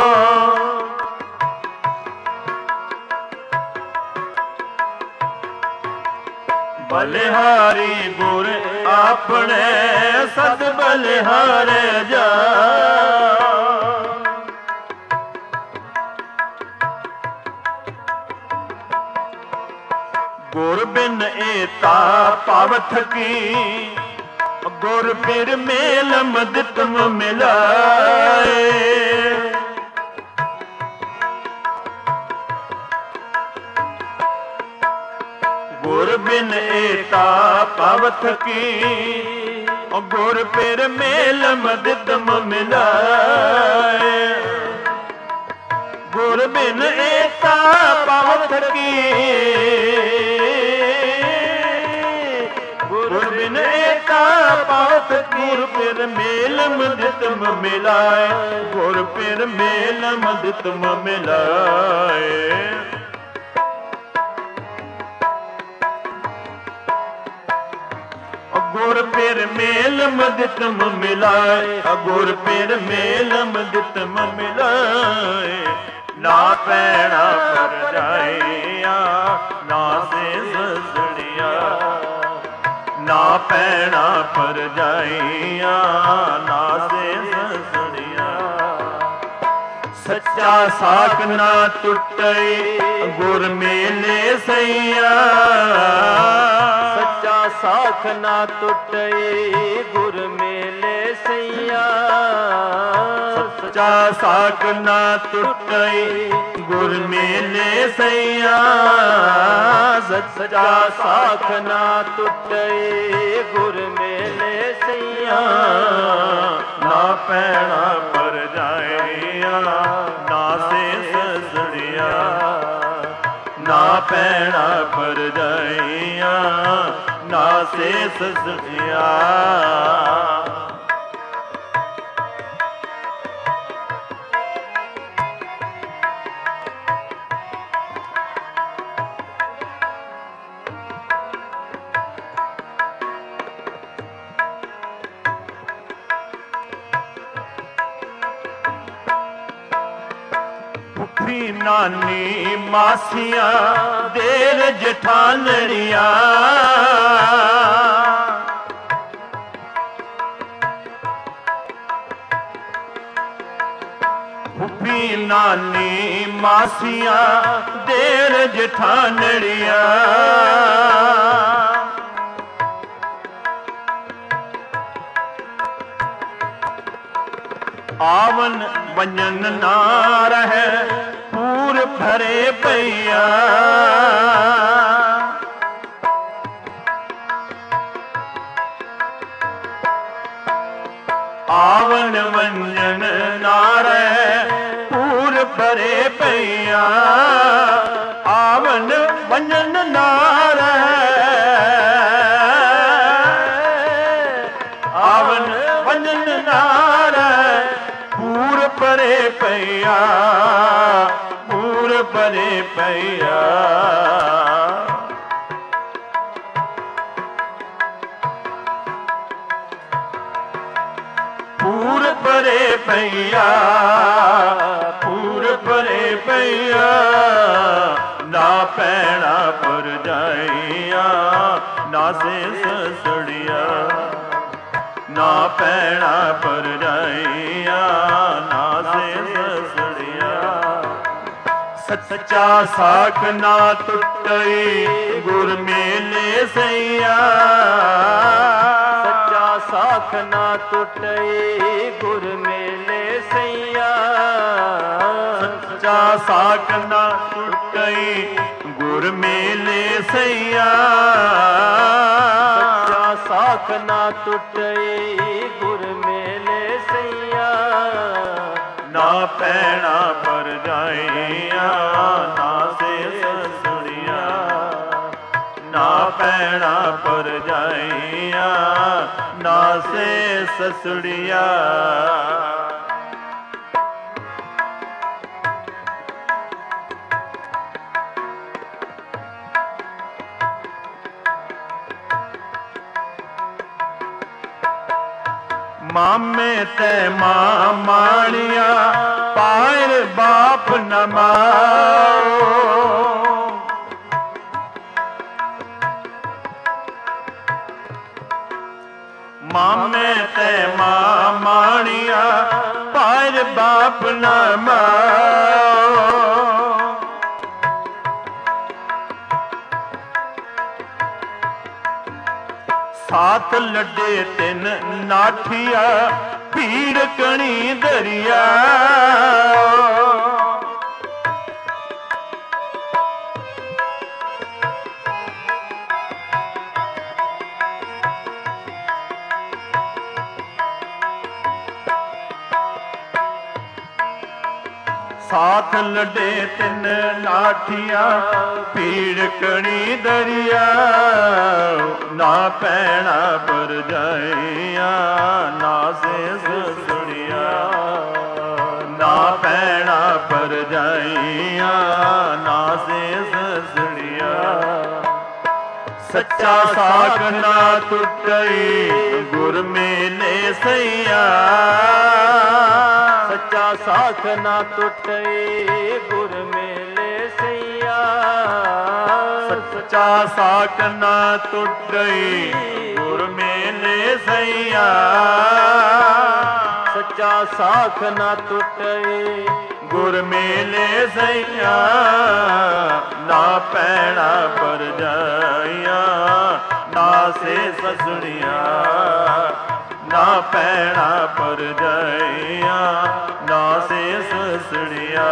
ਬਲਿਹਾਰੀ ਗੁਰ ਆਪਣੇ ਸਦ ਬਲਿਹਾਰੇ ਜਾ। ਗੁਰ ਬਿਨ ਏਤਾ ਪਾਵਤ ਕੀ ਗੁਰ ਫਿਰ ਮੇਲ ਮਦਿਤਮ ਮਿਲਾਏ। ਗੁਰ ਬਿਨ ਏਤਾ ਪਾਵਤ ਕੀ ਗੁਰ ਫਿਰ ਮੇਲ ਮਦਿਤਮ ਮਿਲਾਏ। ਗੁਰ ਬਿਨ ਏਤਾ ਪਾਵਤ ਕੀ ਗੁਰ ਬਿਨ ਏਤਾ ਪਾਵਤ ਗੁਰ ਫਿਰ ਮੇਲ ਮਦਿਤਮ ਮਿਲਾਏ। ਗੁਰ ਫਿਰ ਮੇਲ ਮਦਿਤਮ ਮਿਲਾਏ। ਗੁਰ ਫਿਰ ਮੇਲ ਮਦਿਤਮ ਮਿਲਾਏ। ਗੁਰ ਫਿਰ ਮੇਲ ਮਦਿਤਮ ਮਿਲਾਏ। ਨਾ ਪੈਣਾ ਪਰਜਾਈਆ ਨਾ ਸੇ ਸਸੜੀਆ। ਨਾ ਪੈਣਾ ਪਰਜਾਈਆ ਨਾ ਸੇ ਸਸੜੀਆ। ਸੱਚਾ ਸਾਖ ਨਾ ਟੁੱਟੇ ਗੁਰ ਮੇਲੇ ਸਈਆ। ਸੱਚਾ ਸਾਖ ਨਾ ਟੁੱਟੇ ਗੁਰ ਮੇਲੇ ਸਈਆ। ਸੱਚਾ ਸਾਖ ਨਾ ਟੁੱਟੇ ਗੁਰ ਮੇਲੇ ਸਈਆ। ਸੱਚਾ ਸਾਖ ਨਾ ਟੁੱਟੇ ਗੁਰ ਮੇਲੇ ਸਈਆ। ਨਾ ਪੈਣਾ ਪਰਜਾਈਆ ਨਾ ਸੇ ਸਸੜੀਆ। ਨਾ ਪੈਣਾ ਪਰਜਾਈਆ ਨਾ ਸੇ ਸਸੜੀਆ। ਫੁੱਫੀ ਨਾਨੀ ਮਾਸੀਆਂ ਦੇਰ ਜਠਾਣੜੀਆਂ। ਫੁੱਫੀ ਨਾਨੀ ਮਾਸੀਆਂ ਦੇਰ ਜਠਾਣੜੀਆਂ। ਆਵਨ ਵੰਜਨ ਨਾ ਰਹਿ ਪੂਰ ਭਰੇ ਪਈਆ। ਆਵਨ ਵੰਜਨ ਨਾ ਰਹਿ ਪੂਰ ਭਰੇ ਪਈਆ। ਆਵਨ ਵੰਜਨ ਨਾ ਰਹਿ ਆਵਨ ਵੰਜਨ ਨਾ ਰਹਿ ਪੂਰ ਭਰੇ ਪਈਆ। ਪੂਰ ਭਰੇ ਪਈਆ। ਪੂਰ ਭਰੇ ਪਈਆ। ਪੂਰ ਭਰੇ ਪਈਆ। ਨਾ ਪੈਣਾ ਪਰਜਾਈਆ ਨਾ ਸੇ ਸਸੜੀਆ। ਨਾ ਪੈਣਾ ਪਰਜਾਈਆ ਨਾ ਸੇ ਸਸੜੀਆ। ਸੱਚਾ ਸਾਖ ਨਾ ਟੁੱਟੇ ਗੁਰ ਮੇਲੇ ਸਈਆ। ਸੱਚਾ ਸਾਖ ਨਾ ਟੁੱਟੇ ਗੁਰ ਮੇਲੇ ਸਈਆ। ਸੱਚਾ ਸਾਖ ਨਾ ਟੁੱਟੇ ਗੁਰ ਮੇਲੇ ਸਈਆ। ਸੱਚਾ ਸਾਖ ਨਾ ਟੁੱਟੇ ਗੁਰ ਮੇਲੇ ਸਈਆ। ਨਾ ਪੈਣਾ ਪਰਜਾਈਆ ਨਾ ਸੇ ਸਸੜੀਆ। ਨਾ ਪੈਣਾ ਪਰਜਾਈਆ ਨਾ ਸੇ ਸਸੜੀਆ। ਮਾਮੇ ਤੇ ਮਾਂ ਮਾਣੀਆਂ ਪਾਇਰ ਬਾਪ ਨ ਮਾਓ। ਮੇਰੇ ਬਾਪ ਨਾ ਮਾਓ। ਸਾਥ ਲੱਡੇ ਤਿੰਨ ਨਾਠੀਆ ਭੀੜ ਕਣੀ ਦਰਿਆ। ਸਾਥ ਲੱਡੇ ਤਿੰਨ ਲਾਠੀਆਂ ਭੀੜ ਕਣੀ ਦਰਿਆ। ਨਾ ਪੈਣਾ ਪਰਜਾਈਆਂ ਨਾ ਸੇਸ ਸੁਣਿਆ। ਨਾ ਪੈਣਾ ਪਰਜਾਈਆਂ ਨਾ ਸੇਸ ਸੁਣਿਆ। ਸੱਚਾ ਸਾਖ ਨਾ ਟੁੱਟਈ ਗੁਰ ਮੇਲੇ ਸਈਆ। ਸੱਚਾ ਸਾਖ ਨਾ ਟੁੱਟੇ ਗੁਰ ਮੇਲੇ ਸਈਆ। ਸੱਚਾ ਸਾਖ ਨਾ ਟੁੱਟੇ ਗੁਰ ਮੇਲੇ ਸਈਆ। ਸੱਚਾ ਸਾਖ ਨਾ ਟੁੱਟੇ ਗੁਰ ਮੇਲੇ ਸਈਆ। ਨਾ ਪੈਣਾ ਪਰਜਾਈਆਂ ਨਾ ਸੇ ਸਸਣੀਆਂ। ਨਾ ਪੈਣਾ ਪਰਜਾਈਆਂ ਨਾ ਸੇ ਸਸਣੀਆਂ।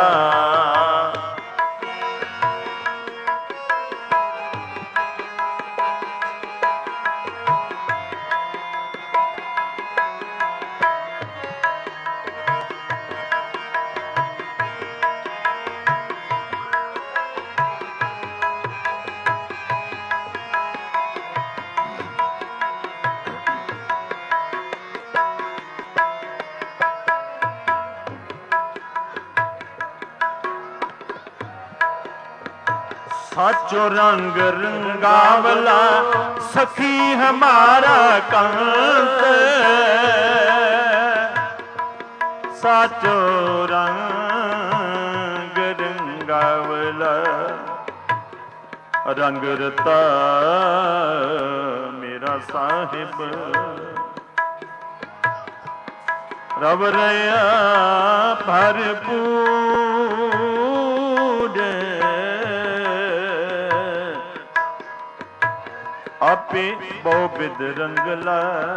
साचो रंग रंगावला सखी हमारा कंत। साचो रंग रंगावला रंग रता मेरा साहिब। रब रया भरपूर आपे बहु बिद रंगला।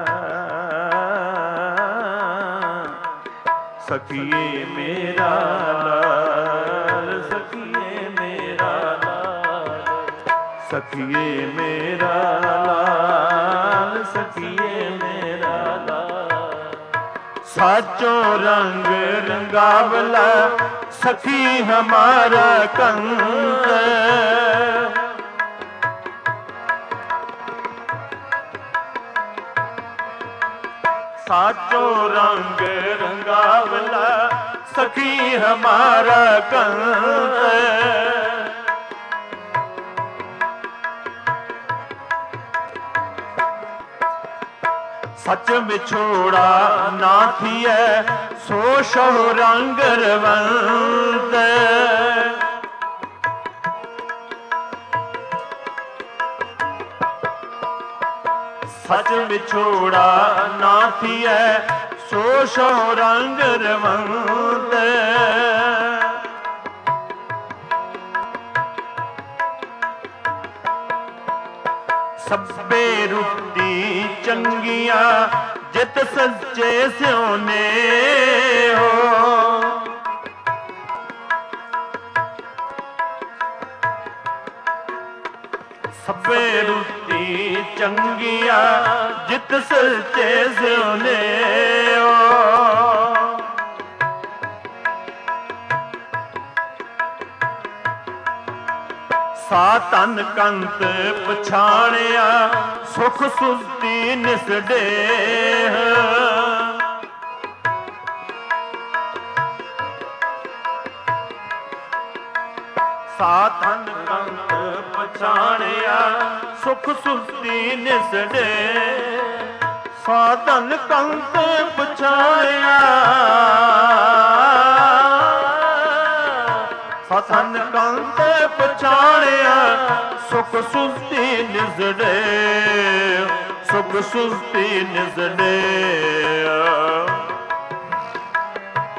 सखिए मेरा लाल सखिए मेरा लाल। सखिए मेरा लाल सखिए मेरा लाल। साचो रंग रंगावला सखी हमारा कंत। साचो रंग रंगावला सखी हमारा कंत। सच विछोड़ा ना थिए सो शो रंग रवंत। सच विछोड़ा ना थिए सो शो रंग रवंत। सब्बे रुट्टी चंगिया जित सच्चे स्योने हो। सब्बे रुट्टी चंगिया जित सच्चे स्योने हो। सातन कंत पछाणिया सुख सुस्ती निसडेह। सातन कंत पछाणिया सुख सुस्ती निसडे। सातन कंत पछाणिया सातन कंत पछाणिया सुख सुस्ती निसडे। सुख सुस्ती निसडे।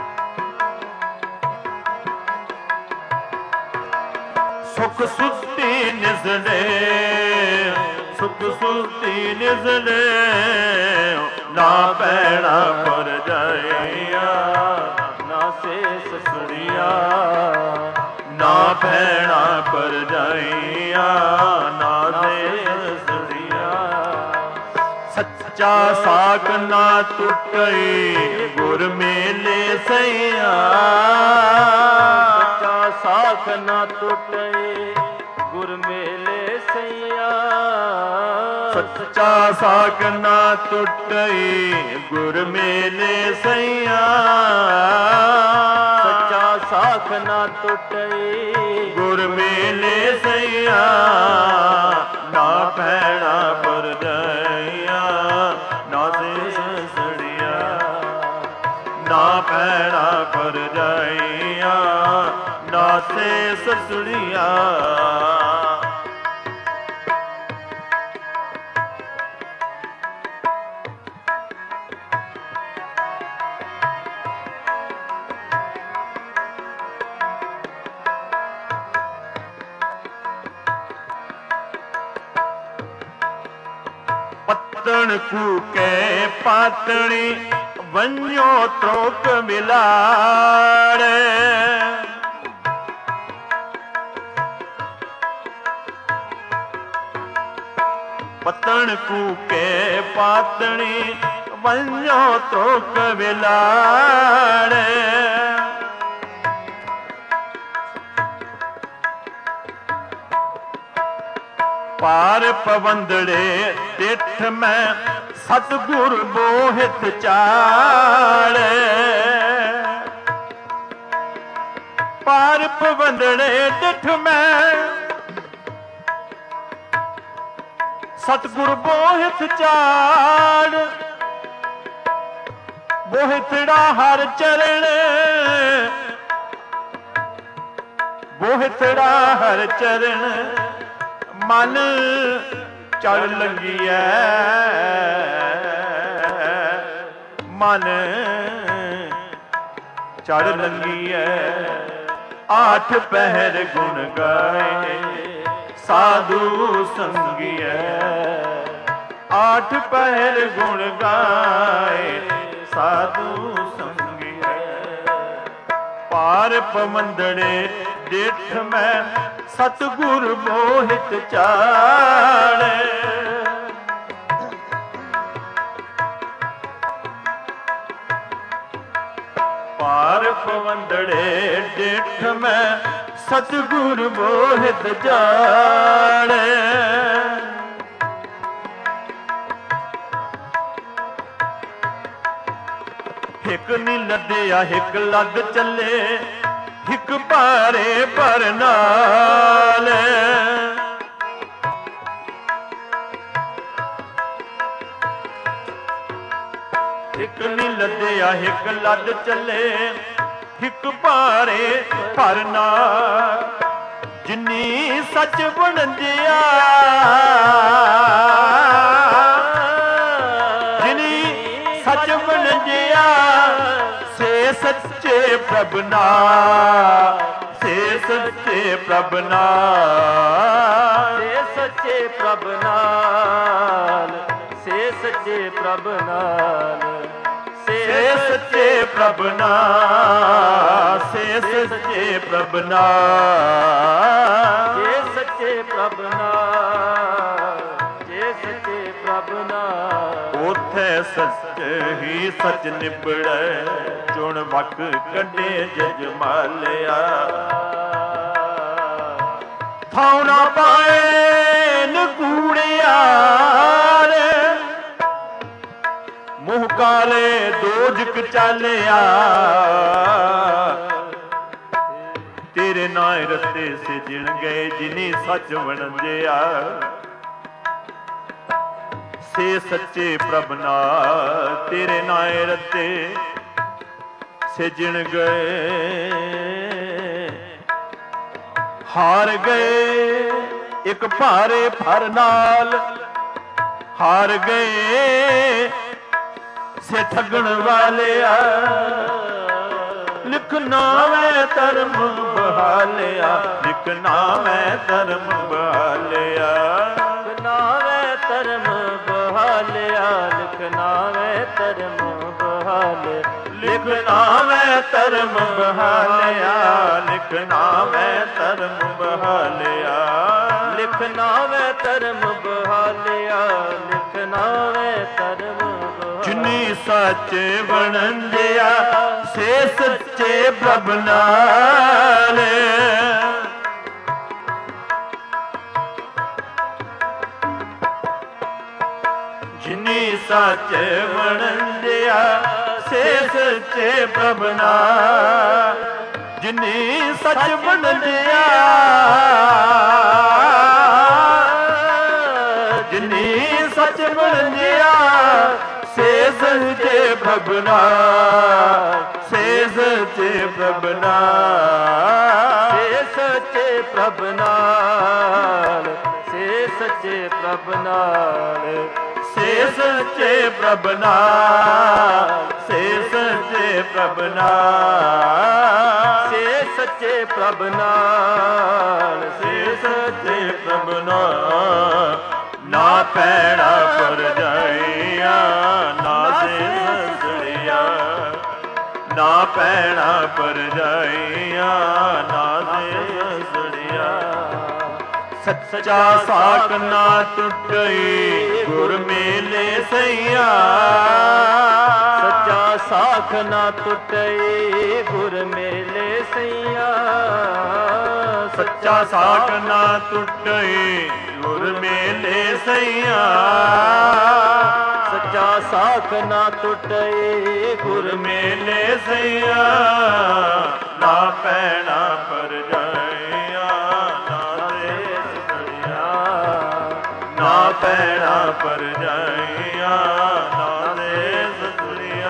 ਸੁਖ ਸੁਤੀ ਨਿਸਲੇ, ਸੁਖ ਸੁਤੀ ਨਿਸਲੇ, ਨਾ ਪੈਣਾ ਪਰਜਾਈਆ, ਨਾ ਸੇਸ ਸੁਣਿਆ, ਨਾ ਪੈਣਾ ਪਰਜਾਈਆ, ਨਾ ਸੇਸ ਸੁਣਿਆ। ਸੱਚਾ ਸਾਖ ਨਾ ਟੁੱਟਈ, ਗੁਰ ਮੇਲੇ ਸਈਆ, ਸੱਚਾ ਸਾਖ ਨਾ ਟੁੱਟੇ, ਗੁਰ ਮੇਲੇ ਸਈਆ। ਸੱਚਾ ਸਾਖ ਨਾ ਟੁੱਟਈ, ਗੁਰ ਮੇਲੇ ਸਈਆ, ਸੱਚਾ ਸਾਖ ਨਾ ਟੁੱਟੇ, ਗੁਰ ਮੇਲੇ ਸਈਆ, ਨਾ ਪੈਣਾ ਪਰਜਾਈਆ, ਨਾ ਸੇਸ ਸੜੀਆ, ਨਾ ਪੈਣਾ ਪਰਜਾਈਆ, ਨਾ ਸੇਸ ਸੜੀਆ। ਪੱਤਣ ਕੂਕੇ ਪਾਤਣੀ, ਵੰਜੋ ਤਰੋਕ ਮਿਲਾੜੇ, ਪੱਤਣ ਕੂਕੇ ਪਾਤਣੀ, ਵੰਜੋ ਤਰੋਕ ਮਿਲਾੜੇ। ਪਾਰ ਪਵੰਦੜੇ ਡਿਠ ਮੈਂ, ਸਤਿਗੁਰ ਬੋਹਿਤ ਚਾੜੇ, ਪਾਰ ਪਵੰਦੜੇ ਡਿਠ ਮੈਂ, ਸਤਿਗੁਰ ਬੋਹਿਤ ਚਾੜ, ਬੋਹਿਤੜਾ ਹਰ ਚਰਨ, ਬੋਹਿਤੜਾ ਹਰ ਚਰਨ, ਮਨ ਚੜ ਲੰਗੀਐ, ਮਨ ਚੜ ਲੰਗੀਐ। ਆਠ ਪਹਿਰ ਗੁਣ ਗਾਏ, ਸਾਧੂ ਸੰਗੀਐ, ਆਠ ਪਹਿਰ ਗੁਣ ਗਾਏ, ਸਾਧੂ ਸੰਗੀਐ। ਪਾਰ ਪਵੰਦੜੇ ਡਿਠ ਮੈਂ, ਸਤਿਗੁਰ ਬੋਹਿਤ ਚਾੜੇ, ਪਾਰ ਪਵੰਦੜੇ ਡਿਠ ਮੈਂ, ਸਤਿਗੁਰ ਬੋਹਿਤ ਚਾੜੇ। ਹਿਕ ਨੀ ਲੱਦਿਆ ਹਿਕ ਲੱਦ ਚੱਲੇ, ਹਿਕ ਭਾਰੇ ਭਰ ਨਾਲ, ਹਿਕ ਨੀ ਲੱਦਿਆ ਹਿਕ ਲੱਦ ਚੱਲੇ, ਹਿਕ ਭਾਰੇ ਭਰ ਨਾਲ। ਜਿਨੀ ਸੱਚ ਬਣਦਿਆ, ਜਿਨੀ ਸੱਚ ਬਣਦਿਆ, ਸੇ ਸੱਚੇ ਪ੍ਰਭ ਨਾਮ, ਸੇ ਸੱਚੇ ਪ੍ਰਭ ਨਾਮ, ਸੇ ਸੱਚੇ ਪ੍ਰਭ ਨਾਲ, ਸੇ ਸੱਚੇ ਪ੍ਰਭ ਨਾਲ, ਸੇ ਸੱਚੇ ਪ੍ਰਭ ਨਾਮ, ਸੇ ਸੱਚੇ ਪ੍ਰਭ ਨਾਮ, ਜੇ ਸੱਚੇ ਪ੍ਰਭ ਨਾਲ, ਜੇ ਸੱਚੇ ਪ੍ਰਭ ਨਾਲ। ਉਥੇ ਸੱਚ ਹੀ ਸੱਚ ਨਿਬੜੈ, ਚੁਣ ਵਕ ਕੱਢੇ ਜਜਮਾਲਿਆ। ਥਾਉ ਨਾ ਪਾਏ ਨਕੂੜਿਆਰ, ਮੂੰਹ ਕਾਲੇ ਦੋਜਕ ਚਾਲਿਆ। ਤੇਰੇ ਨਾਏ ਰਸਤੇ ਸਿਜਣ ਗਏ, ਜਿਨੀ ਸੱਚ ਵਣਜਿਆ। ਸੇ ਸੱਚੇ ਪ੍ਰਭ ਨਾਮ, ਤੇਰੇ ਨਾਏ ਰਤੇ ਸਿਜਣ ਗਏ। ਹਾਰ ਗਏ ਇੱਕ ਭਾਰੇ ਫਰ ਨਾਲ, ਹਾਰ ਗਏ ਸੇ ਠੱਗਣ ਵਾਲਿਆ। ਲਿਖਣਾ ਮੈਂ ਧਰਮ ਬਹਾਲਿਆ, ਲਿਖਣਾ ਮੈਂ ਧਰਮ ਬਹਾਲਿਆ, ਲਿਖਣਾ ਮੈਂ ਧਰਮ ਬਹਾਲਿਆ, ਲਿਖਣਾ ਮੈਂ ਧਰਮ ਬਹਾਲਿਆ, ਲਿਖਣਾ ਮੈਂ ਧਰਮ ਬਹਾਲਿਆ, ਲਿਖਣਾ ਮੈਂ ਧਰਮ ਬਹਾਲਿਆ, ਲਿਖਣਾ ਮੈਂ ਧਰਮ ਬਹਾਲਿਆ, ਲਿਖਣਾ ਮੈਂ ਧਰਮ ਬਹਾਲਿਆ। ਜਿਨੀ ਸੱਚ ਵਣੰਦਿਆ ਸੇ ਸੱਚੇ ਪ੍ਰਭ ਨਾਲ, ਜਿਨੀ ਸੱਚ ਵਣੰਦਿਆ ਸੇ ਸੱਚੇ ਪ੍ਰਭ ਨਾਲ, ਜਿਨੀ ਸੱਚ ਵਣੰਦਿਆ, ਜਿਨੀ ਸੱਚ ਵਣੰਦਿਆ ਸੇ ਸੱਚੇ ਪ੍ਰਭ ਨਾਲ, ਸੇ ਸੱਚੇ ਪ੍ਰਭ ਨਾਲ, ਸੇ ਸੱਚੇ ਪ੍ਰਭ ਨਾਲ, ਸੇ ਸੱਚੇ ਪ੍ਰਭ ਨਾਲ, ਸੇ ਸੱਚੇ ਪ੍ਰਭ ਨਾਲ, ਸੇ ਸੱਚੇ ਪ੍ਰਭ ਨਾਲ, ਸੇ ਸੱਚੇ ਪ੍ਰਭ ਨਾਲ, ਸੇ ਸੱਚੇ ਪ੍ਰਭ ਨਾਲ, ਨਾ ਪੈਣਾ ਪਰਜਾਈਆ, ਨਾ ਸੇ ਸਸੜਿਆ, ਨਾ ਪੈਣਾ ਪਰਜਾਈਆ, ਨਾ ਸੇ ਸਸੜਿਆ, ਸੱਚਾ ਸਾਕ ਨਾ ਟੁੱਟਈ ਗੁਰ ਮੇਲੇ ਸਈਆ, ਸੱਚਾ ਸਾਖ ਨਾ ਟੁੱਟਈ ਗੁਰ ਮੇਲੇ ਸਈਆ, ਸੱਚਾ ਸਾਕ ਨਾ ਟੁੱਟਈ ਗੁਰ ਮੇਲੇ ਸਈਆ, ਸੱਚਾ ਸਾਖ ਨਾ ਟੁੱਟਈ ਗੁਰ ਮੇਲੇ ਸਈਆ, ਨਾ ਪੈਣਾ ਪਰਜਾਈਆ, ਨਾ ਸੇ ਸੜਿਆ, ਨਾ ਪੈਣਾ ਪਰਜਾਈਆ, ਨਾ ਸੇ ਸੜਿਆ।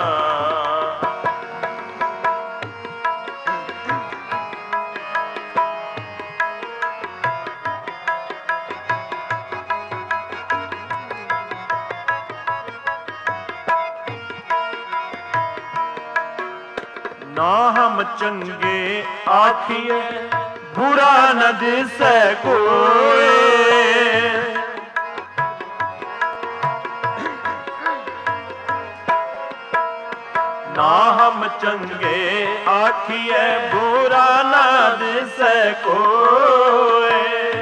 ਨਾ ਹਮ ਚੰਗੇ ਆਖੀਏ ਬੁਰਾ ਨ ਦਿਸੈ ਕੋਏ, ਨਾ ਹਮ ਚੰਗੇ ਆਖੀਏ ਬੁਰਾ ਨ ਦਿਸੈ ਕੋਏ,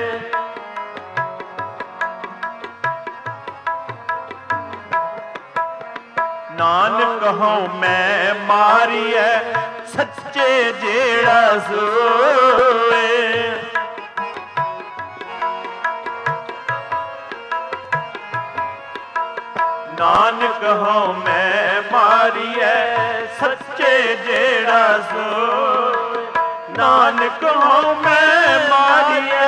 ਨਾਨਕ ਹਉ ਮੈਂ ਮਾਰੀਐ ਸੱਚੇ ਜਿਹੜਾ ਸੋਏ, ਨਾਨਕ ਹਉ ਮੈਂ ਮਾਰੀਐ ਸੱਚੇ ਜਿਹੜਾ ਸੋਏ, ਨਾਨਕ ਹਉ ਮੈਂ ਮਾਰੀਐ,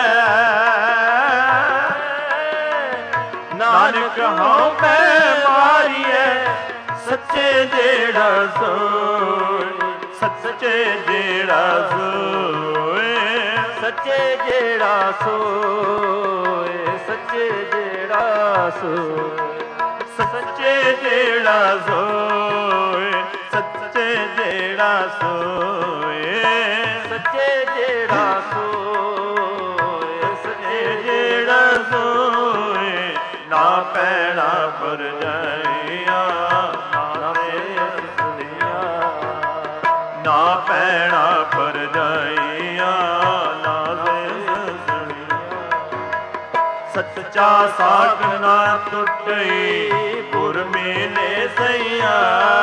ਨਾਨਕ ਹਉ ਮੈਂ ਮਾਰੀਐ ਸੱਚੇ ਜਿਹੜਾ ਸੋਏ, ਸੱਚੇ ਜਿਹੜਾ ਸੋਏ, ਸੱਚੇ ਜਿਹੜਾ ਸੋਏ, ਸੱਚੇ ਜਿਹੜਾ ਸੋਏ, ਸੱਚੇ ਜਿਹੜਾ ਸੋਏ, ਸੱਚੇ ਜਿਹੜਾ ਸੋਏ, ਸੱਚੇ ਜਿਹੜਾ ਸੋਏ, ਸੱਚੇ ਜਿਹੜਾ ਸੋਏ, ਨਾ ਪੈਣਾ ਪਰਜਾਈਆ, ਨਾ ਸੇ ਸੜਿਆ, ਨਾ ਪੈਣਾ ਪਰਜਾਈਆ, ਨਾ ਸੇ ਸੜਿਆ, ਸੱਚਾ ਸਾਖ ਨਾ ਟੁੱਟਈ ਗੁਰ ਮੇਲੇ ਸਈਆ,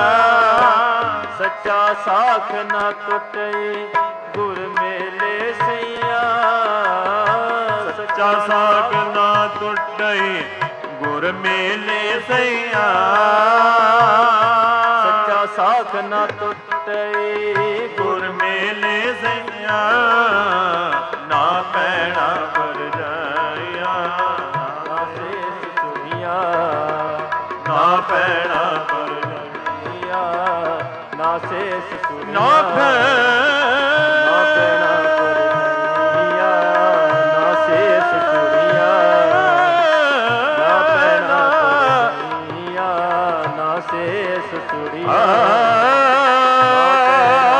ਸੱਚਾ ਸਾਖ ਨਾ ਟੁੱਟਈ ਗੁਰ ਮੇਲੇ ਸਈਆ, ਸੱਚਾ ਸਾਖ ਨਾ ਟੁੱਟਈ ਗੁਰ ਮੇਲੇ ਸਈਆ, ਸੱਚਾ ਸਾਖ ਨਾ ਟੁੱਟਈ ਗੁਰ ਮੇਲੇ ਸਈਆ, ਨਾ ਪੈਣਾ ਪਰਜਾਈਆ, ਨਾ ਸੇਸ ਦੁਨੀਆ, ਨਾ ਪੈਣਾ ਪਰਜਾਈਆ, ਨਾ ਸੇਸ ਦੁਨੀਆ, ਨਾ ਨਾ ਪੈਣਾ ਪਰਜਾਈਆ, ਨਾ ਸੇਸ ਦੁਨੀਆ, ਨਾ ਪੈਣਾ ਪਰਜਾਈਆ, ਨਾ ਸੇਸ ਦੁਨੀਆ, ਨਾ ਪੈਣਾ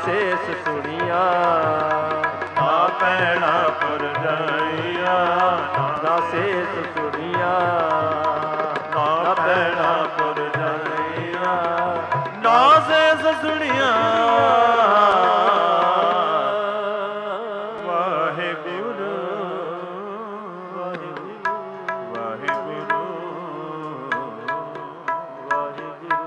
ਸੇਸ ਸੁਣੀਆਂ, ਨਾ ਪੈਣਾ ਪਰਜਾਈਆਂ, ਨਾ ਸੇਸ ਸੁਣੀਆਂ, ਨਾ ਪੈਣਾ ਪਰਜਾਈਆਂ, ਨਾ ਸੇਸ ਸੁਣੀਆਂ। ਵਾਹਿਗੁਰੂ ਵਾਹਿਗੁਰੂ ਵਾਹਿਗੁਰੂ।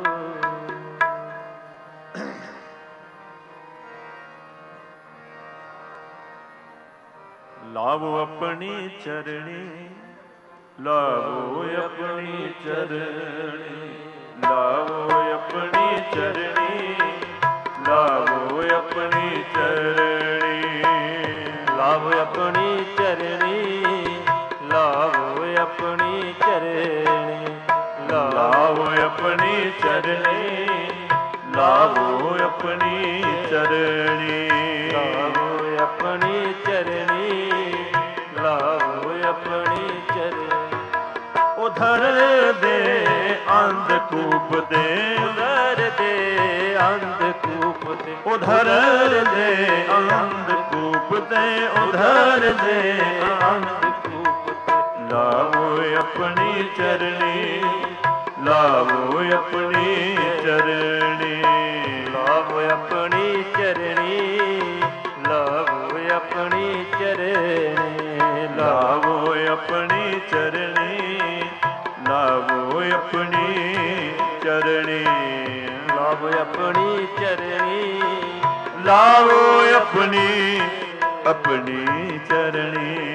ਲਾਵੋ ਆਪਣੀ ਚਰਣੀ, ਲਾਵੋ ਆਪਣੀ ਚਰਣੀ, ਲਾਵੋ ਆਪਣੀ ਚਰਣੀ, ਲਾਵੋ ਆਪਣੀ ਚਰਣੀ, ਲਾਵੋ ਆਪਣੀ ਚਰਣੀ, ਲਾਵੋ ਆਪਣੀ ਚਰਣੀ, ਲਾਵੋ ਆਪਣੀ ਚਰਣੀ, ਲਾਵੋ ਆਪਣੀ ਚਰਣੀ, ਲਾਵੋ ਆਪਣੀ ਚਰਣੀ, ਲਾਵੋ ਆਪਣੀ ਚਰਣੀ। ਉਧਰ ਦੇ ਅੰਧਕੂਪ ਦੇ, ਉਧਰ ਦੇ ਅੰਧਕੂਪ ਤੇ, ਉਧਰ ਦੇ ਅੰਧਕੂਪ ਤੇ, ਉਧਰ ਦੇ ਅੰਧਕੂਪ ਤੇ, ਲਾਵੋ ਆਪਣੀ ਚਰਣੀ, ਲਾਵੋ ਆਪਣੀ ਚਰਣੀ, ਲਾਵੋ ਆਪਣੀ ਚਰਣੀ, ਲਾਵੋ ਆਪਣੀ ਚਰਣੀ, ਲਾਵੋ ਆਪਣੀ ਚਰਣੀ, ਲਾਵੋ ਆਪਣੀ ਚਰਣੀ, ਲਾਵੋ ਆਪਣੀ ਚਰਣੀ, ਲਾਵੋ ਆਪਣੀ ਆਪਣੀ ਚਰਣੀ।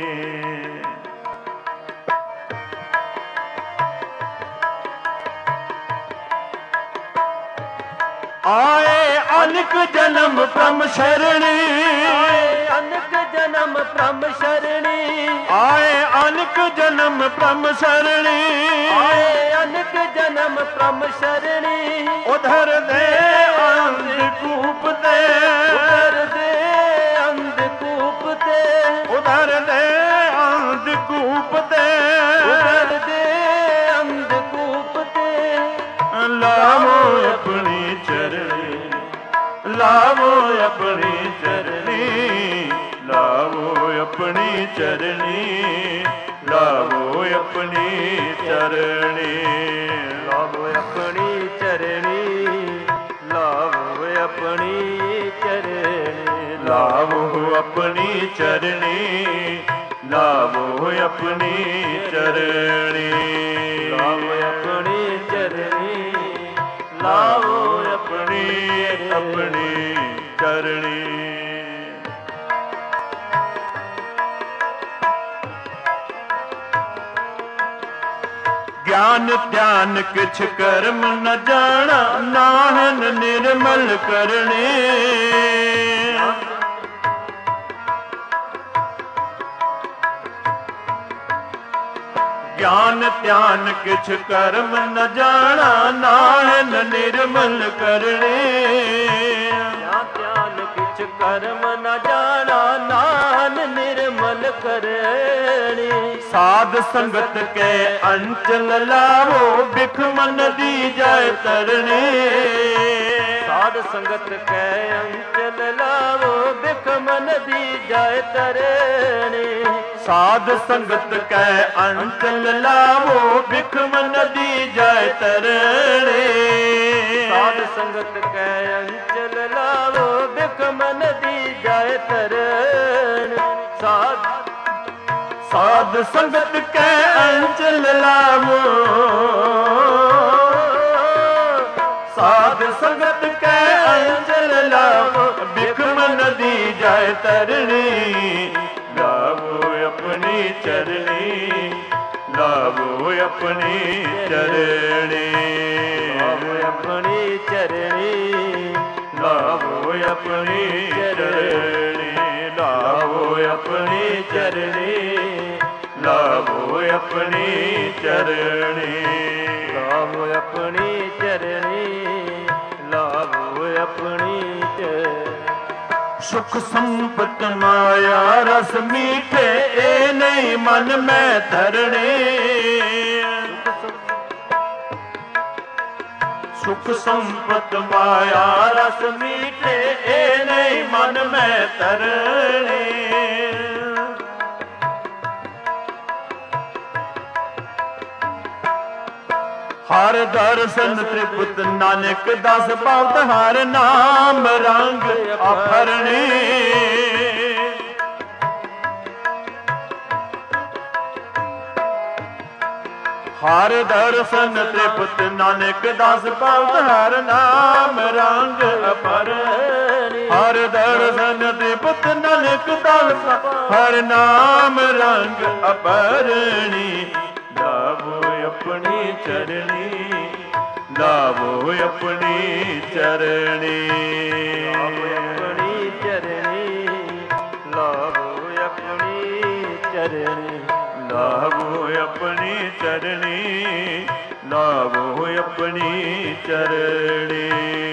ਆਏ ਅਨਕ ਜਨਮ ਪ੍ਰਮ ਸ਼ਰਣੀ, ਅਨਕ ਜਨਮ ਪ੍ਰਮ ਸ਼ਰਣੀ, ਆਏ ਅਨਕ ਜਨਮ ਪ੍ਰਮ ਸ਼ਰਣੀ, ਆਏ ਅਨਕ ਜਨਮ ਪ੍ਰਮ ਸ਼ਰਣੀ, ਉਧਰ ਦੇ ਅੰਧਕੂਪ ਤੇ, ਉਧਰ ਦੇ ਅੰਧਕੂਪ ਤੇ, ਉਧਰ ਦੇ ਅੰਧਕੂਪ ਤੇ, ਉਧਰ ਦੇ ਅੰਧਕੂਪ ਤੇ, ਲਾਵੋ ਆਪਣੀ ਚਰਣੀ, ਲਾਵੋ ਆਪਣੀ ਚਰਣੀ, ਲਾਵੋ ਆਪਣੀ ਚਰਣੀ, ਲਾਵੋ ਆਪਣੀ ਚਰਣੀ, ਲਾਵੋ ਆਪਣੀ ਚਰਣੀ, ਲਾਵੋ ਆਪਣੀ ਚਰਣੀ, ਲਾਵੋ ਆਪਣੀ ਚਰਣੀ, ਲਾਵੋ ਆਪਣੀ ਚਰਣੀ, ਲਾਵੋ ਆਪਣੀ ਚਰਣੀ, ਲਾਵੋ ਆਪਣੀ ਆਪਣੀ ਚਰਣੀ। ਗਿਆਨ ਧਿਆਨ ਕਿਛ ਕਰਮ ਨ ਜਾਣਾ, ਨਾਹਨ ਨਿਰਮਲ ਕਰਨੇ, ਗਿਆਨ ਧਿਆਨ ਕਿਛ ਕਰਮ ਨ ਜਾਣਾ, ਨਾਹਨ ਨਿਰਮਲ ਕਰਨੇ, ਜਾਂ ਧਿਆਨ ਕਿਛ ਕਰਮ ਨ ਜਾਣਾ, ਨਾਹਨ ਨਿਰਮਲ ਕਰਨੀ, ਸਾਧ ਸੰਗਤ ਕੇ ਅੰਚਲ ਲਾਵੋ, ਬਿਖ ਮਨ ਦੀ ਜਾਇ ਤਰਨੇ, ਸਾਧ ਸੰਗਤ ਕੈ ਅੰਚਲ ਲਾਵੋ, ਬਿਖ ਮਨ ਦੀ ਜਾਇ ਤਰਨੀ, ਸਾਧ ਸੰਗਤ ਕੈ ਅੰਚਲ ਲਾਵੋ, ਬਿਖ ਮਨ ਦੀ ਜਾਇ ਤਰਨੇ, ਸਾਧ ਸੰਗਤ ਕੈ ਅੰਚਲ ਲਾਵੋ, ਬਿਖ ਮਨ ਦੀ ਜਾਇ ਤਰਨੀ, ਸਾਧ ਸੰਗਤ ਕੈ ਅੰਚਲ ਲਾਵੋ, ਸਾਧ ਸੰਗਤ ਕੈ ਅੰਚਲ ਲਾਵੋ, ਬਿਖ ਮਨ ਦੀ ਜਾਇ ਤਰਣੀ, ਲਾਵੋ ਆਪਣੀ ਚਰਣੀ, ਲਾਵੋ ਆਪਣੀ ਚਰਣੀ, ਲਾਵੋ ਆਪਣੀ ਚਰਣੀ, ਲਾਵੋ ਆਪਣੀ ਚਰਣੀ, ਲਾਵੋ ਆਪਣੀ ਚਰਣੀ, ਲਾਵੋ ਆਪਣੀ ਚਰਣੀ, ਲਾਵੋ ਆਪਣੀ ਚਰਣੀ, ਲਾਵੋ ਆਪਣੀ ਚਰਣੀ। ਸੁਖ ਸੰਪਤ ਮਾਇਆ ਰਸ ਮੀਠੇ, ਇਹ ਨਹੀਂ ਮਨ ਮੈਂ ਧਰਣੇ, ਸੁਖ ਸੰਪਤ ਮਾਇਆ ਰਸ ਮੀਠੇ, ਇਹ ਨਹੀਂ ਮਨ ਮੈਂ ਤਰਣੇ। ਹਰ ਦਰਸ਼ਨ ਤ੍ਰਿਪਤ ਨਾਨਕ ਦਸ ਭਗਤ, ਹਰ ਨਾਮ ਰੰਗ ਅਫਰਣੇ। ਹਰ ਦਰਸ਼ਨ ਤ੍ਰਿਪਤ ਨਾਨਕ ਦਸ ਭਗਤ, ਹਰ ਨਾਮ ਰੰਗ ਅਫਰਣੇ। ਹਰ ਦਰਸ਼ਨ ਤ੍ਰਿਪਤ ਨਾਨਕ ਦਸ, ਹਰ ਨਾਮ ਰੰਗ ਅਫਰਣੇ। ਲਾਵੋ ਆਪਣੀ ਚਰਣੀ, ਲਾਵੋ ਆਪਣੀ ਚਰਣੀ, ਆਪਣੀ ਚਰਣੀ, ਲਾਵੋ ਆਪਣੀ ਚਰਣੀ, ਲਾਵੋ ਆਪਣੀ ਚਰਣੀ, ਲਾਵੋ ਆਪਣੀ ਚਰਣੀ,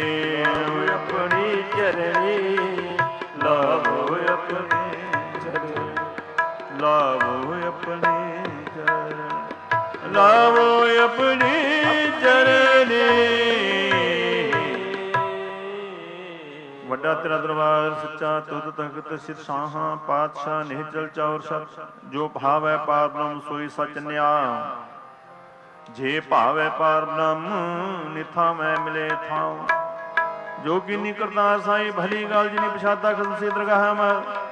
ਆਪਣੀ ਚਰਣੀ, ਲਾਵੋ ਆਪਣੀ ਚਰਣੀ, ਲਾਵੋ ਆਪਣੀ ਚਰਣੀ, ਲਾਵੋ ਆਪਣੀ ਚਰਣੀ। ਵੱਡਾ ਤੇਰਾ ਦਰਬਾਰ ਸੱਚਾ ਤੁਧ ਤਖਤ ਸਿਰਸਾਹਾਂ, ਪਾਤਸ਼ਾਹ ਨਿਹਚਲ ਚੌਰ ਸਤ। ਜੋ ਭਾਵੈ ਪਾਰ ਬ੍ਰਹਮ ਸੋਈ ਸਚ ਨਿਆ, ਜੇ ਭਾਵੈ ਪਾਰ ਬ੍ਰਹਮ ਨਿਥਾ ਮੈਂ ਮਿਲੇ ਥਾਉ। ਜੋ ਕੀਨੀ ਕਰਤਾਰ ਸਾਈ ਭਲੀ ਗੱਲ ਜਿਨੀ ਪਛਾਤਾ ਖਸਮ ਸੇ ਦਰਗਾਹ ਮੈਂ।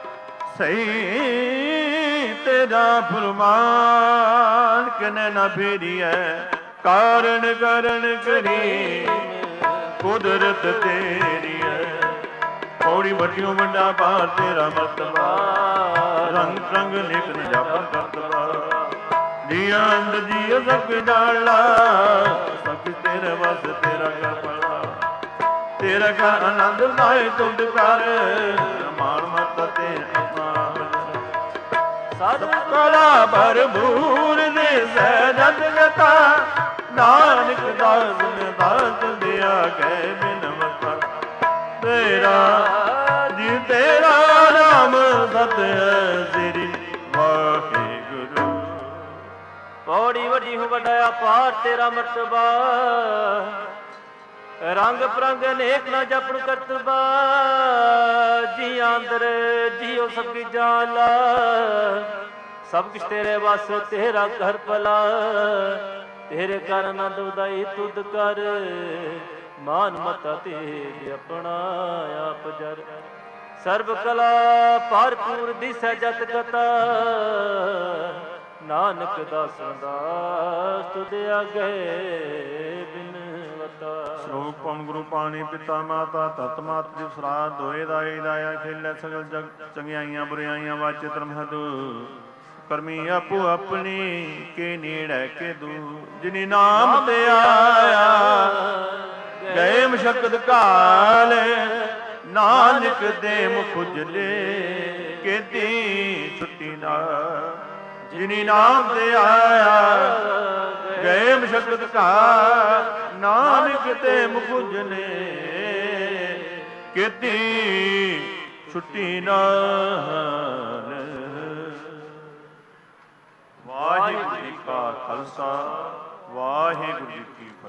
ਸਹੀ ਤੇਰਾ ਫੁਰਮਾਨ ਕਿਨੇ ਨਾ ਫੇਰੀਐ, ਕਾਰਨ ਕਰਨ ਕਰੀ ਕੁਦਰਤ ਤੇਰੀ ਹੈ। ਪੌੜੀ ਵੱਡਿਓ ਵੱਡਾ ਬਾਹਰ ਤੇਰਾ ਮਰਤਬਾ, ਰੰਗ ਰੰਗ ਨਿਕ ਨਿਜਾਪਨ ਕਰਤਬਾ। ਜੀਆਂ ਅੰਦ ਜੀਓ ਸਭ ਜਾਲਾ, ਸਭ ਤੇਰੇ ਵਸ ਤੇਰਾ ਕਰਪੜਾ। ਤੇਰਾ ਘਰ ਆਨੰਦ ਲਾਏ ਤੁਧ ਕਰ, ਮਾਣ ਮਤ ਤੇ ਆਪਣਾ ਸਤ ਕਲਾ ਭਰਪੂਰ ਦੇ ਸਹਿਜਤ ਗਤਾ। ਨਾਨਕ ਦਾਸ ਨੇ ਦਾਸ ਦਿਆ ਗਏ ਬਿਨਵਤਾ। ਤੇਰਾ ਜੀ ਤੇਰਾ ਨਾਮ ਸਤ ਹੈ ਸ੍ਰੀ ਵਾਹਿਗੁਰੂ। ਪੌੜੀ ਵੱਡੀ ਹੋ ਵੱਡਾ ਅਪਾਰ ਤੇਰਾ ਮਰਤਬਾ, ਰੰਗ ਪ੍ਰੰਗ ਅਨੇਕ ਨਾ ਜਪਨ ਕਰਤਬਾ। ਜੀ ਅੰਦਰ ਜੀਓ ਸਭ ਕੀ ਜਾਲਾ, ਸਭ ਕੁਛ ਤੇਰੇ ਵਸ ਤੇਰਾ ਘਰ ਭਲਾ। ਤੇਰੇ ਕਰ ਆਨੰਦ ਉਦਾਈ ਤੁਧ ਕਰ, ਮਾਨ ਮਤਾ ਤੇਰੇ ਆਪਣਾ ਆਪ ਜਰ। ਸਰਬ ਕਲਾ ਭਰਪੂਰ ਦਿਸੈ ਜਤ ਗਤਾ, ਨਾਨਕ ਦਾਸਾਂ ਦਾਸ ਤੁਧ ਆਗੇ ਬਿਨਵਤਾ। ਸ਼ਲੋਕ ਪਵਨ ਗੁਰੂ ਪਾਣੀ ਪਿਤਾ ਮਾਤਾ ਤਤ ਮਾਤ ਜੀ ਸਰਾਧ ਦੋਏ ਦਾਈ ਦਾਇਆ। ਖੇਲੇ ਸਗਲ ਜਗ ਚੰਗਿਆਈਆਂ ਬੁਰਾਈਆਂ ਵਾਚੇ ਧਰਮ ਹਦੂ। ਕਰਮੀ ਆਪੋ ਆਪਣੀ ਕੇ ਨੇੜੇ ਕੇ ਦੂ। ਜਿਨੀ ਨਾਮ ਤੇ ਆਇਆ ਗਏ ਮਸ਼ਕਤ ਕਾਲ, ਨਾਨਕ ਦੇ ਮੁਖ ਉਜਲੇ ਕੀਤੀ ਛੁੱਟੀ ਨਾ। ਜਿਨੀ ਨਾਮ ਤੇ ਆਇਆ ਗਏ ਮਸ਼ਕਤ ਕਾਲ, ਨਾਨਕ ਤੇ ਮੁਖ ਉਜਲੇ ਕੀਤੀ ਛੁੱਟੀ ਨਾਲ। ਵਾਹਿਗੁਰੂ ਜੀ ਕਾ ਖਾਲਸਾ, ਵਾਹਿਗੁਰੂ ਜੀ ਕੀ ਫਤਿਹ।